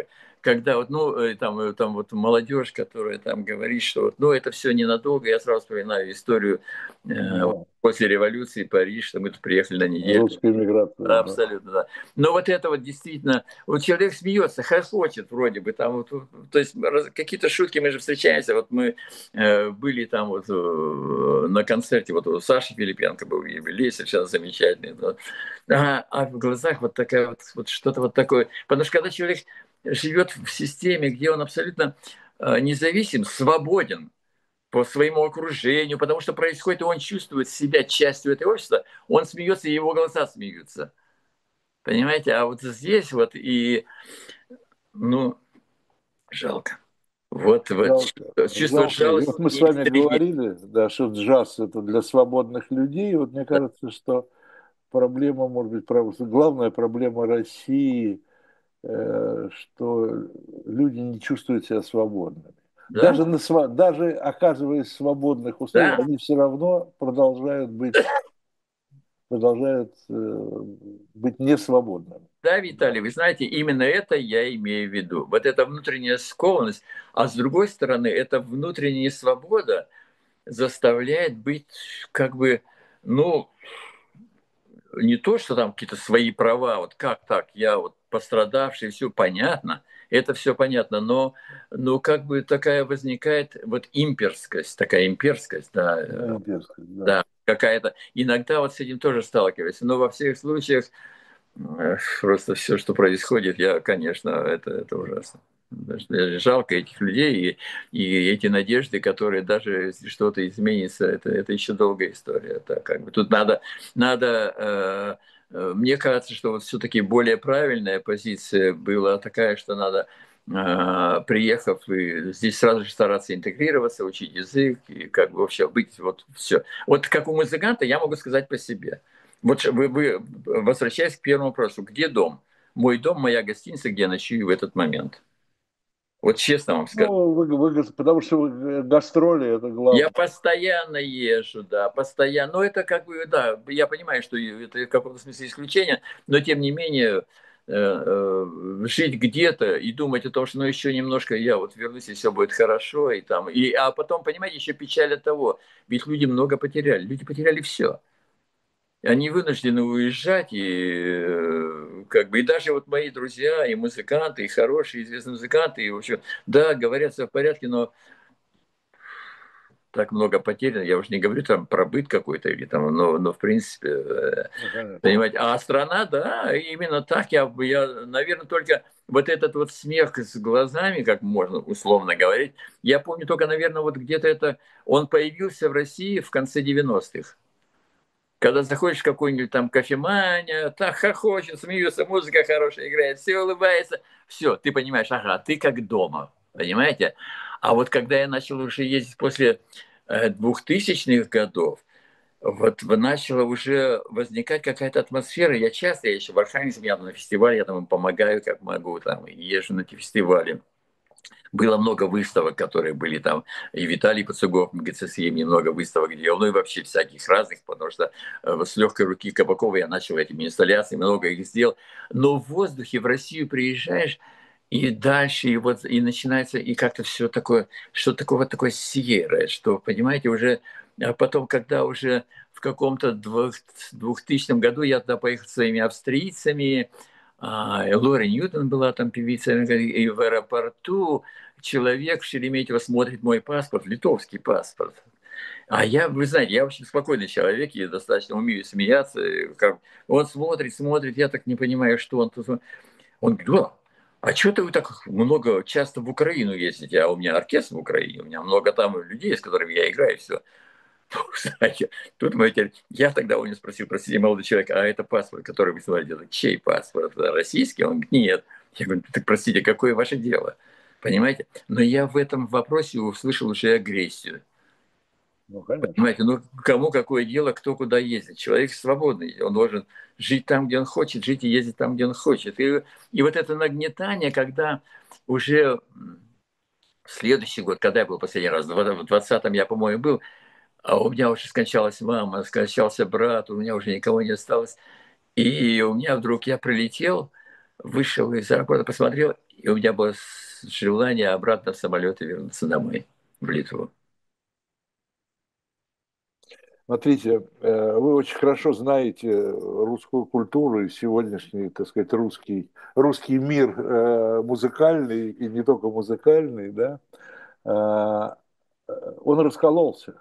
когда вот, ну, э, там, э, там вот молодежь, которая там говорит, что вот, ну, это все ненадолго, я сразу вспоминаю историю э, вот Да. после революции Париж, что мы тут приехали на неделю. Русская миграция, да. Абсолютно, да. Но вот это вот действительно, вот человек смеется, хохочет вроде бы, там вот, то есть какие-то шутки, мы же встречаемся, вот мы э, были там вот э, на концерте, вот у Саши Филипенко был юбилей, совершенно замечательный, да. а, а в глазах вот такая вот, вот что-то вот такое, потому что когда человек живет в системе, где он абсолютно э, независим, свободен, по своему окружению, потому что происходит, и он чувствует себя частью этого общества, он смеется, и его глаза смеются. Понимаете? А вот здесь вот и, ну, жалко. Вот, вот Жалко, чувство жалко. И вот жалости мы с и вами стремления. говорили, да, что джаз это для свободных людей. И вот мне Да, кажется, что проблема, может быть, прав- главная проблема России, э, что люди не чувствуют себя свободными. да, Даже, на, сва- даже оказываясь в свободных условиях, да, они все равно продолжают быть, продолжают э, быть несвободными. да, Да. Виталий, вы знаете, именно это я имею в виду. Вот эта внутренняя скованность, а с другой стороны, эта внутренняя свобода заставляет быть как бы, ну, не то, что там какие-то свои права, вот как так, я вот пострадавший, все понятно, это все понятно, но, но как бы такая возникает вот имперскость, такая имперскость, да, Ну, э, имперская, да. да, какая-то. Иногда вот с этим тоже сталкиваюсь, но во всех случаях э, просто все, что происходит, я, конечно, это, это ужасно. Даже жалко этих людей и, и эти надежды, которые даже если что-то изменится, это, это еще долгая история. Это как бы тут надо, надо э, э, мне кажется, что вот все-таки более правильная позиция была такая, что надо э, приехав и здесь сразу же стараться интегрироваться, учить язык и как бы вообще быть вот все. Вот как у музыканта я могу сказать по себе. Вот вы, вы возвращаясь к первому вопросу, где дом? Мой дом, моя гостиница, где я ночую в этот момент. Вот честно вам скажу. Ну, вы, вы- потому что вы- гастроли это Я главное. постоянно езжу, да, постоянно. Но это как бы, да, я понимаю, что это в каком-то смысле исключение, но тем не менее э, э, жить где-то и думать о том, что ну еще немножко я вот вернусь, и все будет хорошо, и там, и, а потом, понимаете, еще печаль от того, ведь люди много потеряли, люди потеряли все. Они вынуждены уезжать, и э, как бы, и даже вот мои друзья, и музыканты, и хорошие, известные музыканты, и, в общем, да, говорят, все в порядке, но так много потеряно, я уже не говорю там про быт какой-то, или там, но, но в принципе, э, Ну, конечно. понимаете, а страна, да, именно так, я, я, наверное, только вот этот вот смех с глазами, как можно условно говорить, я помню только, наверное, вот где-то это, он появился в России в конце девяностых. Когда заходишь в какую-нибудь там кофеманию, так хохочет, смеются, музыка хорошая играет, все улыбается, все, ты понимаешь, ага, ты как дома, понимаете? А вот когда я начал уже ездить после э, двухтысячных годов, вот начала уже возникать какая-то атмосфера. Я часто, я еще в Архангельске, я на фестивале, я там им помогаю, как могу, там, езжу на эти фестивали. Было много выставок, которые были там, и Виталий Пацугов, ГЦСЕ, много выставок делал, ну и вообще всяких разных, потому что э, с легкой руки Кабакова я начал этими инсталляциями, много их сделал. Но в воздухе в Россию приезжаешь, и дальше, и вот, и начинается, и как-то все такое, что такое вот такое серое, что, понимаете, уже, а потом, когда уже в каком-то двухтысячном году я туда поехал с своими австрийцами, а, Лори Ньютон была там певица, и в аэропорту человек в Шереметьево смотрит мой паспорт, литовский паспорт. А я, вы знаете, я очень спокойный человек, я достаточно умею смеяться. Как... Он смотрит, смотрит, я так не понимаю, что он тут. Он говорит, да, а что ты вы так много, часто в Украину ездите? А у меня оркестр в Украине, у меня много там людей, с которыми я играю, все. Знаете, тут мы теперь... Я тогда у него спросил, простите, молодой человек, а это паспорт, который вы смотрите, это чей паспорт? Это российский? Он говорит, нет. Я говорю, так простите, какое ваше дело? Понимаете? Но я в этом вопросе услышал уже агрессию. Ну, конечно. Понимаете, ну кому какое дело, кто куда ездит. Человек свободный, он должен жить там, где он хочет, жить и ездить там, где он хочет. И, и вот это нагнетание, когда уже следующий год, когда я был последний раз, в двадцатом я, по-моему, был, а у меня уже скончалась мама, скончался брат, у меня уже никого не осталось. И у меня вдруг я прилетел, вышел из аэропорта, посмотрел, И у меня было желание обратно в самолет и вернуться домой, в Литву. Смотрите, э, вы очень хорошо знаете русскую культуру и сегодняшний, так сказать, русский, русский мир э, музыкальный и не только музыкальный, да, э, он раскололся.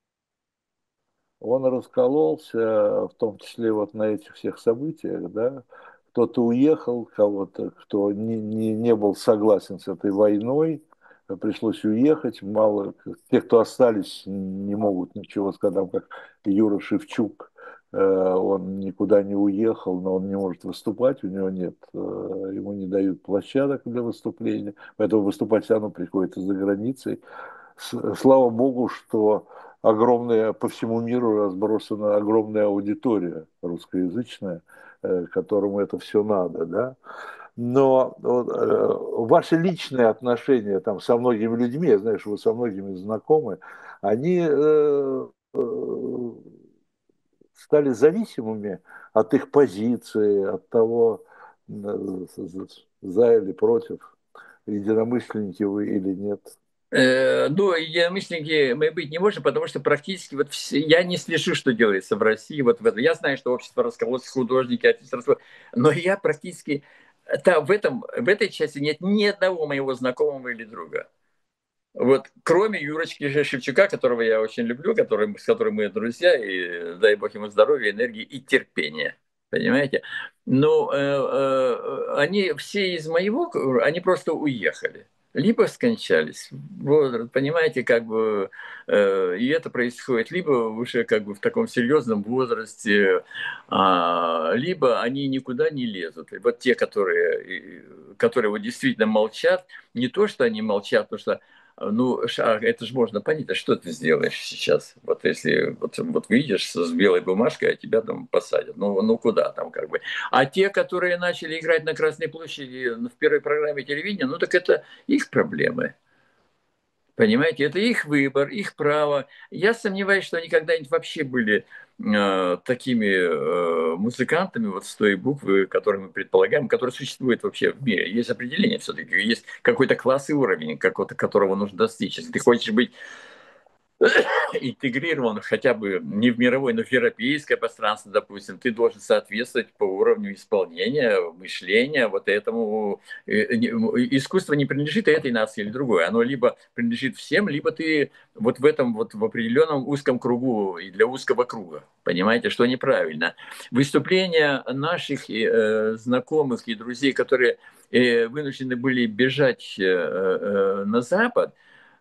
Он раскололся, в том числе вот на этих всех событиях, да. Кто-то уехал, кого-то, кто не, не, не был согласен с этой войной, пришлось уехать. Мало, те, кто остались, не могут ничего сказать, там, как Юра Шевчук, э, он никуда не уехал, но он не может выступать, у него нет, э, ему не дают площадок для выступления, поэтому выступать все равно приходится за границей. Слава богу, что огромная, по всему миру разбросана огромная аудитория русскоязычная, э, которому это все надо, да. Но вот, э, ваши личные отношения там со многими людьми, я знаю, что вы со многими знакомы, они э, э, стали зависимыми от их позиции, от того, э, за или против, единомышленники вы или нет. Э, Ну, единомышленники мы быть не можем, потому что практически вот все, я не слежу, что делается в России. Вот в этом. Я знаю, что общество раскололось, художники, артисты раскололись, но я практически да, в, этом, в этой части нет ни одного моего знакомого или друга. Вот, кроме Юрочки Шевчука, которого я очень люблю, который, с которым мы друзья, и дай бог ему здоровья, энергии и терпения. Понимаете? Но э, э, они все из моего, они просто уехали. Либо скончались. Вот, понимаете, как бы, э, и это происходит либо уже как бы в таком серьезном возрасте, а, либо они никуда не лезут. И вот те, которые, которые вот действительно молчат, не то, что они молчат, потому что ну, а это же можно понять, а что ты сделаешь сейчас? Вот если вот, вот выйдешь с белой бумажкой, а тебя там посадят. Ну, ну куда там как бы. А те, которые начали играть на Красной площади в первой программе телевидения, ну так это их проблемы. Понимаете, это их выбор, их право. Я сомневаюсь, что они когда-нибудь вообще были э, такими э, музыкантами вот с той буквы, которые мы предполагаем, которые существуют вообще в мире. Есть определение все-таки, есть какой-то класс и уровень, какого-то, которого нужно достичь. Если ты хочешь быть интегрирован хотя бы не в мировое, но в европейское пространство, допустим, ты должен соответствовать по уровню исполнения, мышления вот этому. Искусство не принадлежит этой нации или другой, оно либо принадлежит всем, либо ты вот в этом вот в определенном узком кругу и для узкого круга. Понимаете, что неправильно. Выступления наших э, знакомых и друзей, которые э, вынуждены были бежать э, э, на Запад,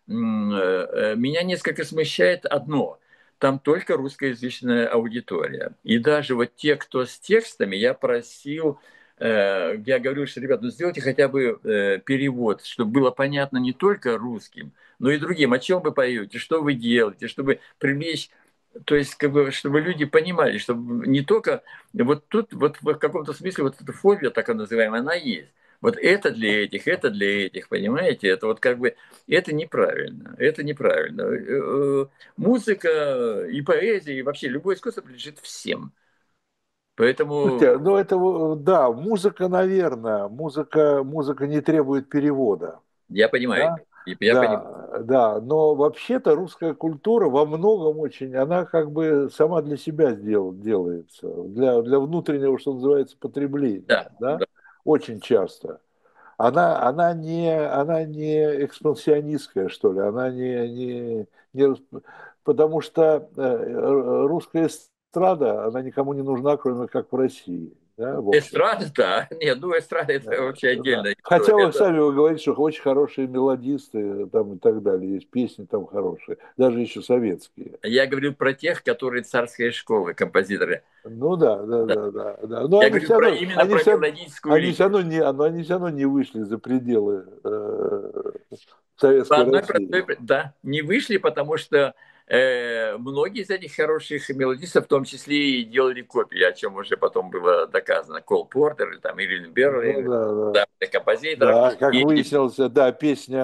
меня несколько смущает одно. Там только русскоязычная аудитория. И даже вот те, кто с текстами, я просил, э, я говорю, что, ребят, ну сделайте хотя бы э, перевод, чтобы было понятно не только русским, но и другим, о чем вы поете, что вы делаете, чтобы привлечь, то есть, как бы, чтобы люди понимали, чтобы не только... Вот тут, вот в каком-то смысле, вот эта фобия, так называемая, она есть. Вот это для этих, это для этих, понимаете? Это вот как бы, это неправильно, это неправильно. Э, э, Музыка и поэзия, и вообще любое искусство принадлежит всем. Слушайте, Поэтому, ну это, э, да, музыка, наверное, музыка, музыка не требует перевода, я понимаю, да, я понимаю. да, да, но вообще-то русская культура во многом очень, она как бы сама для себя дел, делается, для, для внутреннего, что называется, потребления, Да, да, да. очень часто. Она, она не, она не экспансионистская, что ли, она не, не, не расп- потому что э, э, русская эстрада, она никому не нужна, кроме как в России, да, в общем. Эстрада, да. Нет, ну эстрада это Да, вообще да. отдельная Хотя история. вы Это, сами вы говорите, что очень хорошие мелодисты там и так далее, есть песни там хорошие, даже еще советские. я говорю про тех, которые царской школы, композиторы. Ну да, да, Да. да, да, да. Но Я они говорю все про, равно, именно они про все, мелодическую они все линию. равно не, но они все равно не вышли за пределы э, По советской одной России. простой, при- да, не вышли, потому что э, многие из этих хороших мелодистов, в том числе и делали копии, о чем уже потом было доказано. Кол Портер, там, Ирин Ну Берли, да, да. западных композиторов. Да, как И выяснилось, да, песня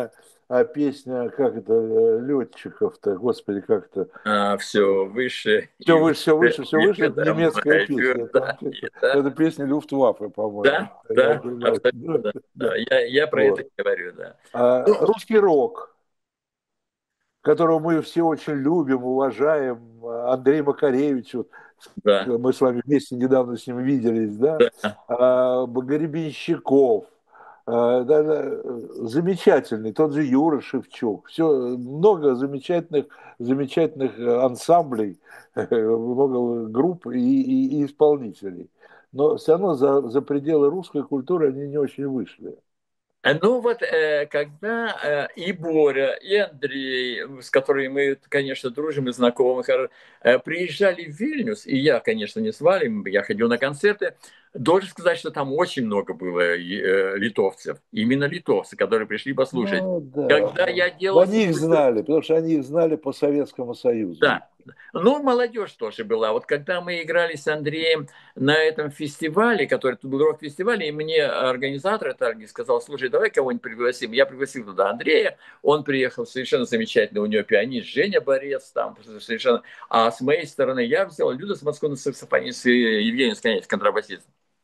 а песня, как это, э, летчиков-то, господи, как это, А, все выше и все выше, все выше, выше, все выше, это некогда немецкая мою песня, это, дали, да, это песня Люфтваффе, по-моему. да, Я да, понимаю. абсолютно, Да, да. да. Да, Я, я про это Вот. и говорю, да. А Ну, русский рок, которого мы все очень любим, уважаем, Андрей Макаревич, вот, да, мы с вами вместе недавно с ним виделись, да, да. а, Гребенщиков, а, да, да, замечательный, тот же Юра Шевчук, все, много замечательных, замечательных ансамблей, много групп и, и- и исполнителей. Но все равно за, за пределы русской культуры они не очень вышли. А, Ну вот, э, когда э, и Боря, и Андрей, с которыми мы, конечно, дружим и знакомы, хор- э, приезжали в Вильнюс, и я, конечно, не с вами, я ходил на концерты, должен сказать, что там очень много было э, литовцев, именно литовцы, которые пришли послушать. Ну да, Когда да. я Да делал они их свой знали, потому что они их знали по Советскому Союзу. да. Ну, молодежь тоже была. Вот когда мы играли с Андреем на этом фестивале, который тут был рок-фестиваль, и мне организатор Тарги сказал, слушай, давай кого-нибудь пригласим. Я пригласил туда Андрея, он приехал совершенно замечательно, у него пианист Женя Борец там совершенно. А с моей стороны я взял Люда Смоцко на саксофонист и Евгений Сканец, контрабасист.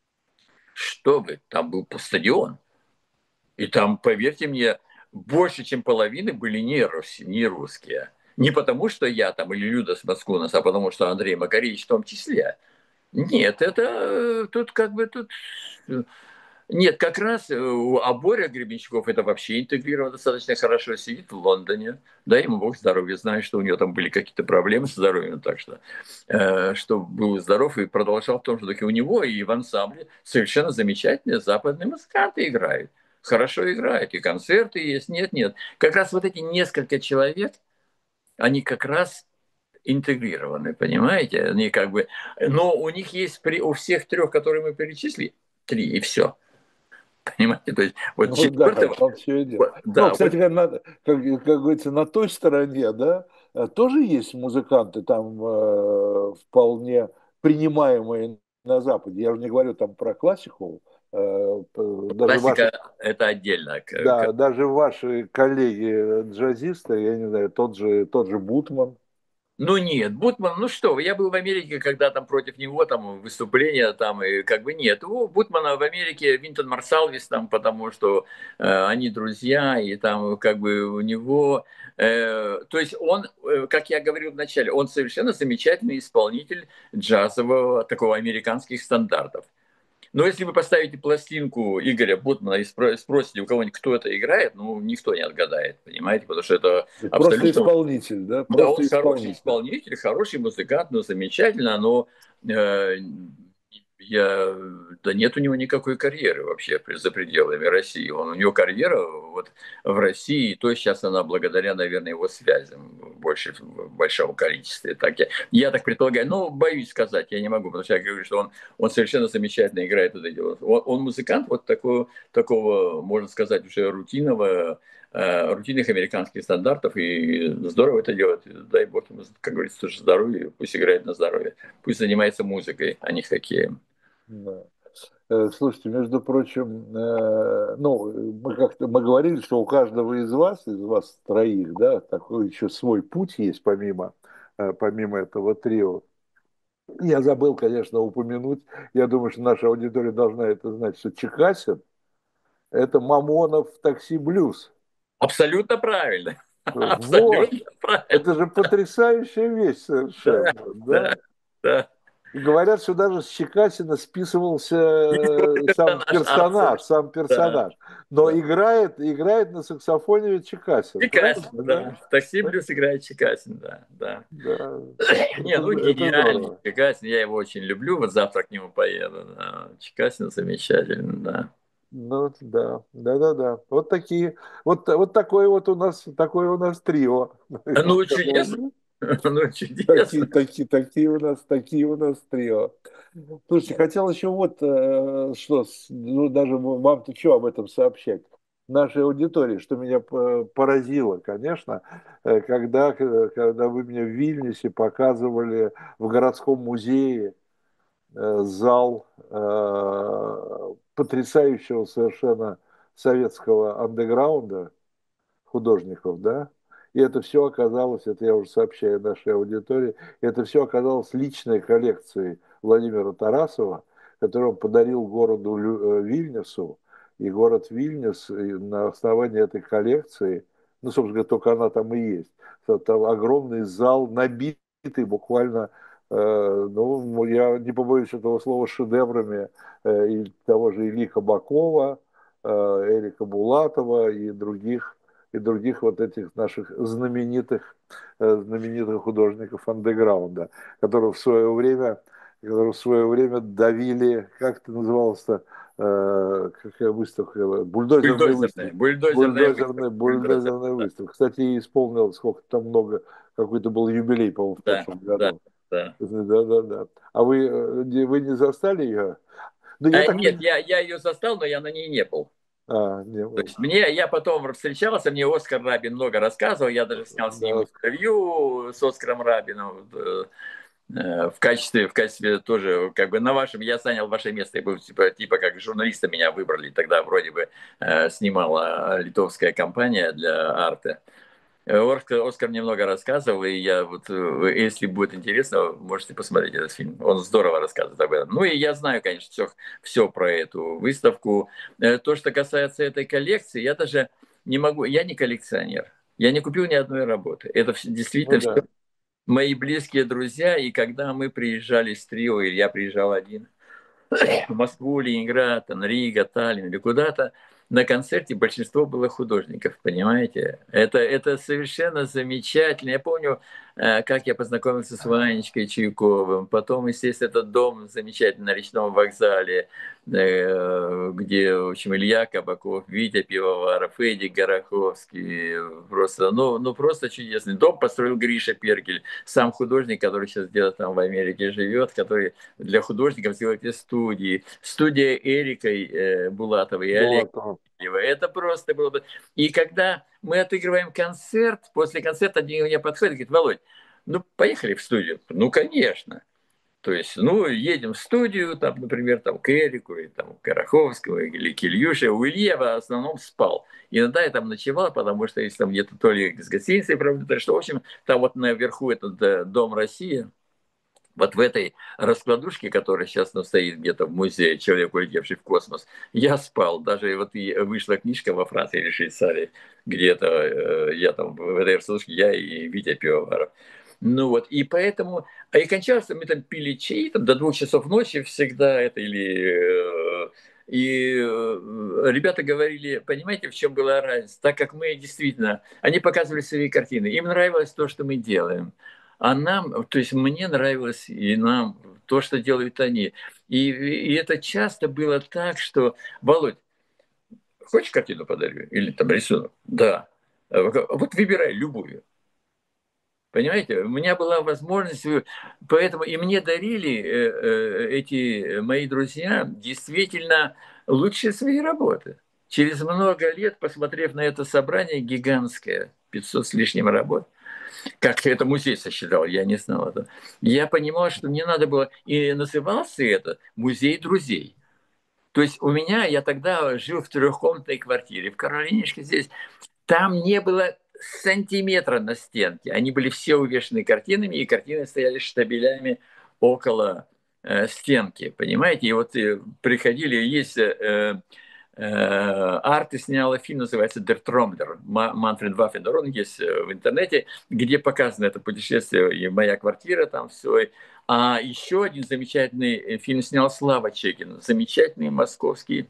Что вы, там был стадион. И там, поверьте мне, больше, чем половины были не, рус, не русские. Не потому, что я там или Люда Смоскунас, а потому, что Андрей Макаревич в том числе. Нет, это э, тут как бы тут... э, Нет, как раз э, а Боря Гребенщиков это вообще интегрирован достаточно хорошо, сидит в Лондоне. Дай ему бог здоровья, знаю, что у него там были какие-то проблемы с здоровьем, так что, э, что был здоров и продолжал в том же духе. У него и в ансамбле совершенно замечательные западные музыканты играют. Хорошо играют, и концерты есть, нет, нет. Как раз вот эти несколько человек, они как раз интегрированы, понимаете? Они как бы... Но у них есть, при, у всех трех, которые мы перечислили, три, и все. Понимаете? То есть вот Ну да, четвертого, в том все и дело. вот, Ну, да, кстати, вот как, на- как, как говорится, на той стороне, да, э, тоже есть музыканты там э, вполне принимаемые на Западе. Я уже не говорю там про классику, э, п- даже ваши, классика это отдельно. К- к- да, даже ваши коллеги джазисты, я не знаю, тот же, тот же Бутман. Ну нет, Бутман, ну что вы, я был в Америке, когда там против него там выступления, там и как бы нет. У Бутмана в Америке Винтон Марсалвис там, потому что э, они друзья, и там как бы у него... э, то есть он, э, как я говорил вначале, он совершенно замечательный исполнитель джазового, такого американских стандартов. Но если вы поставите пластинку Игоря Бутмана и спро- спросите у кого-нибудь, кто это играет, ну, никто не отгадает, понимаете, потому что это Просто абсолютно... исполнитель, да, Да, он просто хороший исполнитель. исполнитель, хороший музыкант, ну, замечательно, но э, я, да нет у него никакой карьеры вообще за пределами России. Он, у него карьера вот в России, и то сейчас она благодаря, наверное, его связям больше, в большом количестве. Так я, я так предполагаю, но боюсь сказать, я не могу, потому что я говорю, что он, он совершенно замечательно играет вот эти вот. Он, он музыкант вот такого, такого, можно сказать, уже рутинного, э, рутинных американских стандартов, и здорово это делать. Дай бог ему, как говорится, тоже здоровье, пусть играет на здоровье, пусть занимается музыкой, а не хоккеем. Да. Э, Слушайте, между прочим, э, ну, мы как-то мы говорили, что у каждого из вас, из вас троих, да, такой еще свой путь есть помимо, э, помимо этого трио. Я забыл, конечно, упомянуть, я думаю, что наша аудитория должна это знать, что Чекасин– это Мамонов в такси блюз. Абсолютно правильно. Вот, Абсолютно правильно. это же потрясающая вещь Да, совершенно, да? да, да. И говорят, что даже с Чекасина списывался Его э, сам персонаж Арцель. персонаж, сам Да, персонаж. Но да. играет, играет на саксофоне Чекасин, правильно, Чекасин, да? да. В такси плюс играет Чекасин, да, да. Да, Не, это, ну это гениальный здорово. Чекасин, я его очень люблю, вот завтра к нему поеду. Да. Чекасин замечательный, да. Ну, да, да, да, да. Вот такие, вот, вот такое вот у нас, такое у нас трио. Ну, чудесно, ну, Такие, чудесно. такие, такие у нас, такие у нас трио. Слушайте, хотел еще вот э, что, с- ну, даже вам-то что об этом сообщать? Нашей аудитории, что меня п- поразило, конечно, э, когда, э, когда вы мне в Вильнюсе показывали в городском музее э, зал э, потрясающего совершенно советского андеграунда, художников, да? И это все оказалось, это я уже сообщаю нашей аудитории, это все оказалось личной коллекцией Владимира Тарасова, которую он подарил городу Лю- э, Вильнюсу. И город Вильнюс и на основании этой коллекции, ну, собственно говоря, только она там и есть, там огромный зал, набитый буквально, э, ну, я не побоюсь этого слова, шедеврами э, и того же Ильи Кабакова, э, Эрика Булатова и других и других вот этих наших знаменитых, э, знаменитых художников андеграунда, которые в свое время, которые в свое время давили, как это называлось-то, э, какая выставка, бульдозерная Бульдозерная, выставка. бульдозерная выставка. Бульдозерная, Бульдозер, бульдозерная да, выставка. Кстати, ей исполнилось сколько там много, какой-то был юбилей, по-моему, в да, прошлом да, году. да. Да, да, да. А вы, э, не- вы не застали ее? Ну, я А, так нет, понимаю. я, я ее застал, но я на ней не был. А, не То было. есть мне, я потом встречался, мне Оскар Рабин много рассказывал, я даже снял с ним Да, интервью с Оскаром Рабином э, э, в качестве, в качестве тоже, как бы на вашем, я занял ваше место, я был типа, типа как журналиста меня выбрали, тогда вроде бы э, снимала литовская компания для Арте. Оскар, Оскар мне много рассказывал, и я вот, э, если будет интересно, можете посмотреть этот фильм. Он здорово рассказывает об этом. Ну и я знаю, конечно, все, все про эту выставку. Э, То, что касается этой коллекции, я даже не могу, я не коллекционер. Я не купил ни одной работы. Это вс- ну действительно все да. мои близкие друзья, и когда мы приезжали с трио, или я приезжал один, в Москву, Ленинград, там, Рига, Таллин или куда-то, на концерте большинство было художников, понимаете? Это, это совершенно замечательно. Я помню, э, как я познакомился с Ванечкой Чайковым. Потом, естественно, этот дом замечательный на речном вокзале, э, где, в общем, Илья Кабаков, Витя Пивоваров, Эдик Гороховский. Просто, ну, ну, просто чудесный. Дом построил Гриша Перкель, сам художник, который сейчас где-то там в Америке живет, который для художников сделать из студии. Студия Эрикой э, Булатовой и Олега. Вот, Это просто было бы... И когда мы отыгрываем концерт, после концерта один мне подходит и говорит: Володь, ну, поехали в студию. Ну, конечно. То есть, ну, едем в студию, там, например, там, к Эрику, или там, к Гороховскому, или к Ильюше. У Ильи я в основном спал. Иногда я там ночевал, потому что если там где-то то ли с гостиницей, правда, то что, в общем, там вот наверху этот э, Дом России, вот в этой раскладушке, которая сейчас ну, стоит где-то в музее «Человек, улетевший в космос», я спал. Даже вот и вышла книжка во Франции или Швейцарии, где-то э, я там в этой раскладушке, я и Витя Пивоваров. Ну вот, и поэтому... А и кончалось, мы там пили чай там, до двух часов ночи всегда это, или... э, и э, ребята говорили, понимаете, в чем была разница? Так как мы действительно... Они показывали свои картины, им нравилось то, что мы делаем. А нам, то есть мне нравилось, и нам то, что делают они. И, и это часто было так, что: Володь, хочешь картину подарю? Или там рисунок? Да. Вот выбирай любую. Понимаете, у меня была возможность, э, поэтому и мне дарили э, э, эти мои друзья действительно лучшие свои работы. Через много лет, посмотрев на это собрание гигантское, пятьсот с лишним работ, как это музей сосчитал, я не знал это. Я понимал, что мне надо было, и назывался это «Музей друзей». То есть у меня, я тогда жил в трехкомнатной квартире в Каролинишке здесь, там не было сантиметра на стенке. Они были все увешаны картинами, и картины стояли штабелями около э, стенки, понимаете? И вот э, приходили, есть... Э, Арты сняла фильм, называется «Der Trommler», Манфред Ваффенер, он есть в интернете, где показано это путешествие, и моя квартира там все. А еще один замечательный фильм снял Слава Чекин, замечательный московский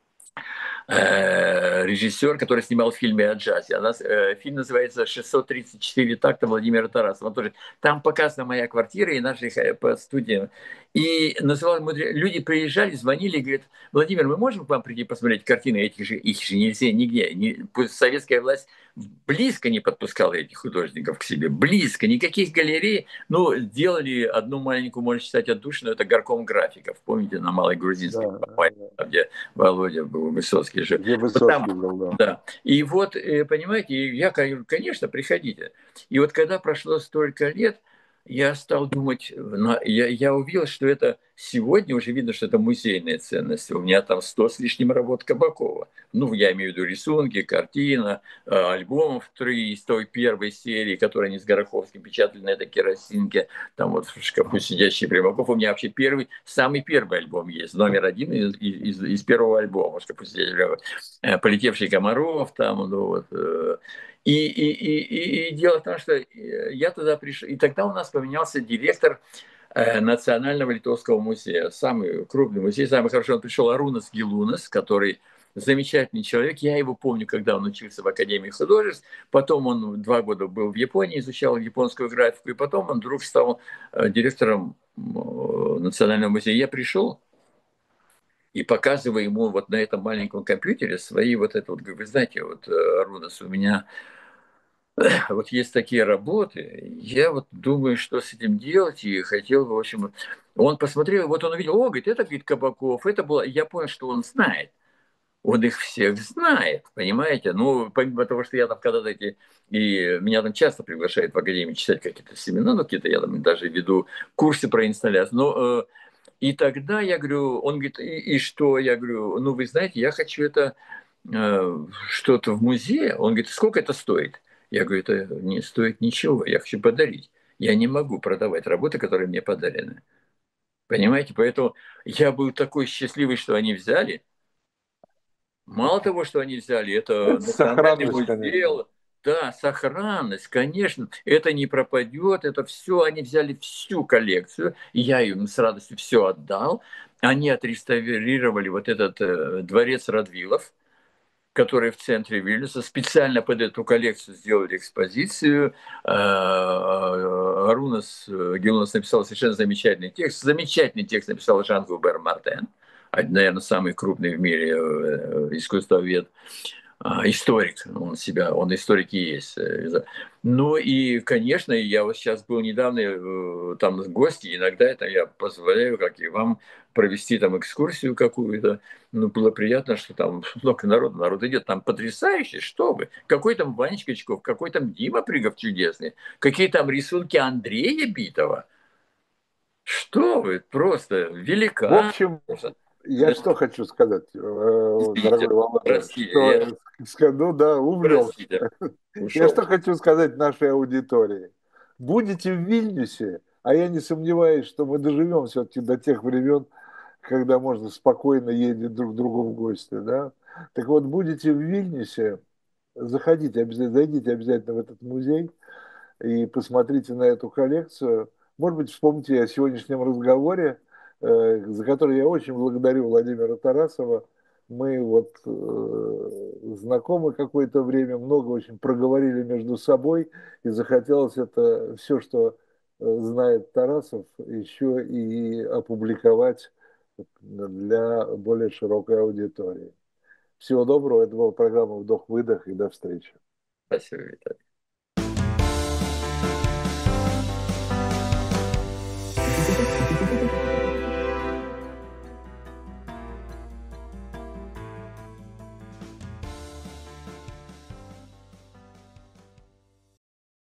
э, режиссер, который снимал в фильме о джазе. Она, э, фильм называется «шестьсот тридцать четыре такта» Владимира Тарасова. Тоже, там показана моя квартира и наши э, по студиям. И называл, люди приезжали, звонили и говорят: Владимир, мы можем к вам прийти посмотреть картины? Этих же, их же нельзя нигде. Не, советская власть близко не подпускала этих художников к себе. Близко. Никаких галерей. Ну, делали одну маленькую, можно считать, отдушину. Это горком графиков. Помните, на Малой Грузинской, да, где Володя был, Высоцкий же. где Вот там, Высоцкий был, да. да. И вот, э, понимаете, я, конечно, приходите. И вот когда прошло столько лет, я стал думать, на- я, я увидел, что это сегодня уже видно, что это музейная ценность. У меня там сто с лишним работ Кабакова. Ну, я имею в виду рисунки, картина, э, альбомов три из той первой серии, которую они с Гороховским печатали на этой керосинке, там вот в шкафу сидящий Примаков. У меня вообще первый, самый первый альбом есть, номер один из, из, из первого альбома, в шкафу сидящий Примаков. Э, Полетевший Комаров, там, ну вот, э, и, и, и, и, и дело в том, что э, я туда пришел, и тогда у нас поменялся директор э, Национального литовского музея, самый крупный музей, самый хороший. Он пришел Арунас Гилунас, который замечательный человек. Я его помню, когда он учился в Академии художеств. Потом он два года был в Японии, изучал японскую графику, и потом он вдруг стал э, директором э, Национального музея. Я пришел и показываю ему вот на этом маленьком компьютере свои вот это вот, говорю, вы знаете, вот, э, Арунас, у меня вот есть такие работы, я вот думаю, что с этим делать, и хотел бы, в общем, он посмотрел, вот он увидел, о, говорит, это, говорит, Кабаков, это было, я понял, что он знает, он их всех знает, понимаете, ну, помимо того, что я там когда-то эти, и меня там часто приглашают в академию читать какие-то семена, ну, какие-то я там даже веду курсы про инсталляцию, но, э, и тогда я говорю, он говорит, и, и что, я говорю, ну, вы знаете, я хочу это э, что-то в музее. Он говорит, сколько это стоит? Я говорю, это не стоит ничего, я хочу подарить. Я не могу продавать работы, которые мне подарены. Понимаете? Поэтому я был такой счастливый, что они взяли. Мало того, что они взяли, это Это национальный сохранность, музей, конечно. да, сохранность, конечно, это не пропадет, это все, они взяли всю коллекцию, и я им с радостью все отдал. Они отреставрировали вот этот э, дворец Радвилов, которые в центре Вильнюса, специально под эту коллекцию сделали экспозицию. Арунас Гелунас написал совершенно замечательный текст. Замечательный текст написал Жан-Губер Мартен, наверное, самый крупный в мире э, искусствовед, а, историк, он себя, он историк и есть. Ну и, конечно, я вот сейчас был недавно э, там с гости, иногда это я позволяю, как и вам, провести там экскурсию какую-то. Ну, было приятно, что там много народу, народ идет, там потрясающе, что вы. Какой там Ваня Качков, какой там Дима Прыгов чудесный, какие там рисунки Андрея Битова. Что вы, просто В великан. общем, я что хочу сказать, э, Извините, дорогой Володя, простите, что, я, э, ну да, увлекся. простите, Я ушел. что хочу сказать нашей аудитории. Будете в Вильнюсе, а я не сомневаюсь, что мы доживем все-таки до тех времен, когда можно спокойно ездить друг к другу в гости, да? Так вот, будете в Вильнюсе, заходите обязательно, зайдите обязательно в этот музей и посмотрите на эту коллекцию. Может быть, вспомните о сегодняшнем разговоре, э, за который я очень благодарю Владимира Тарасова. Мы вот э, знакомы какое-то время, много очень проговорили между собой, и захотелось это все, что э, знает Тарасов, еще и опубликовать для более широкой аудитории. Всего доброго. Это была программа «Вдох-выдох» и до встречи. Спасибо, Виталий.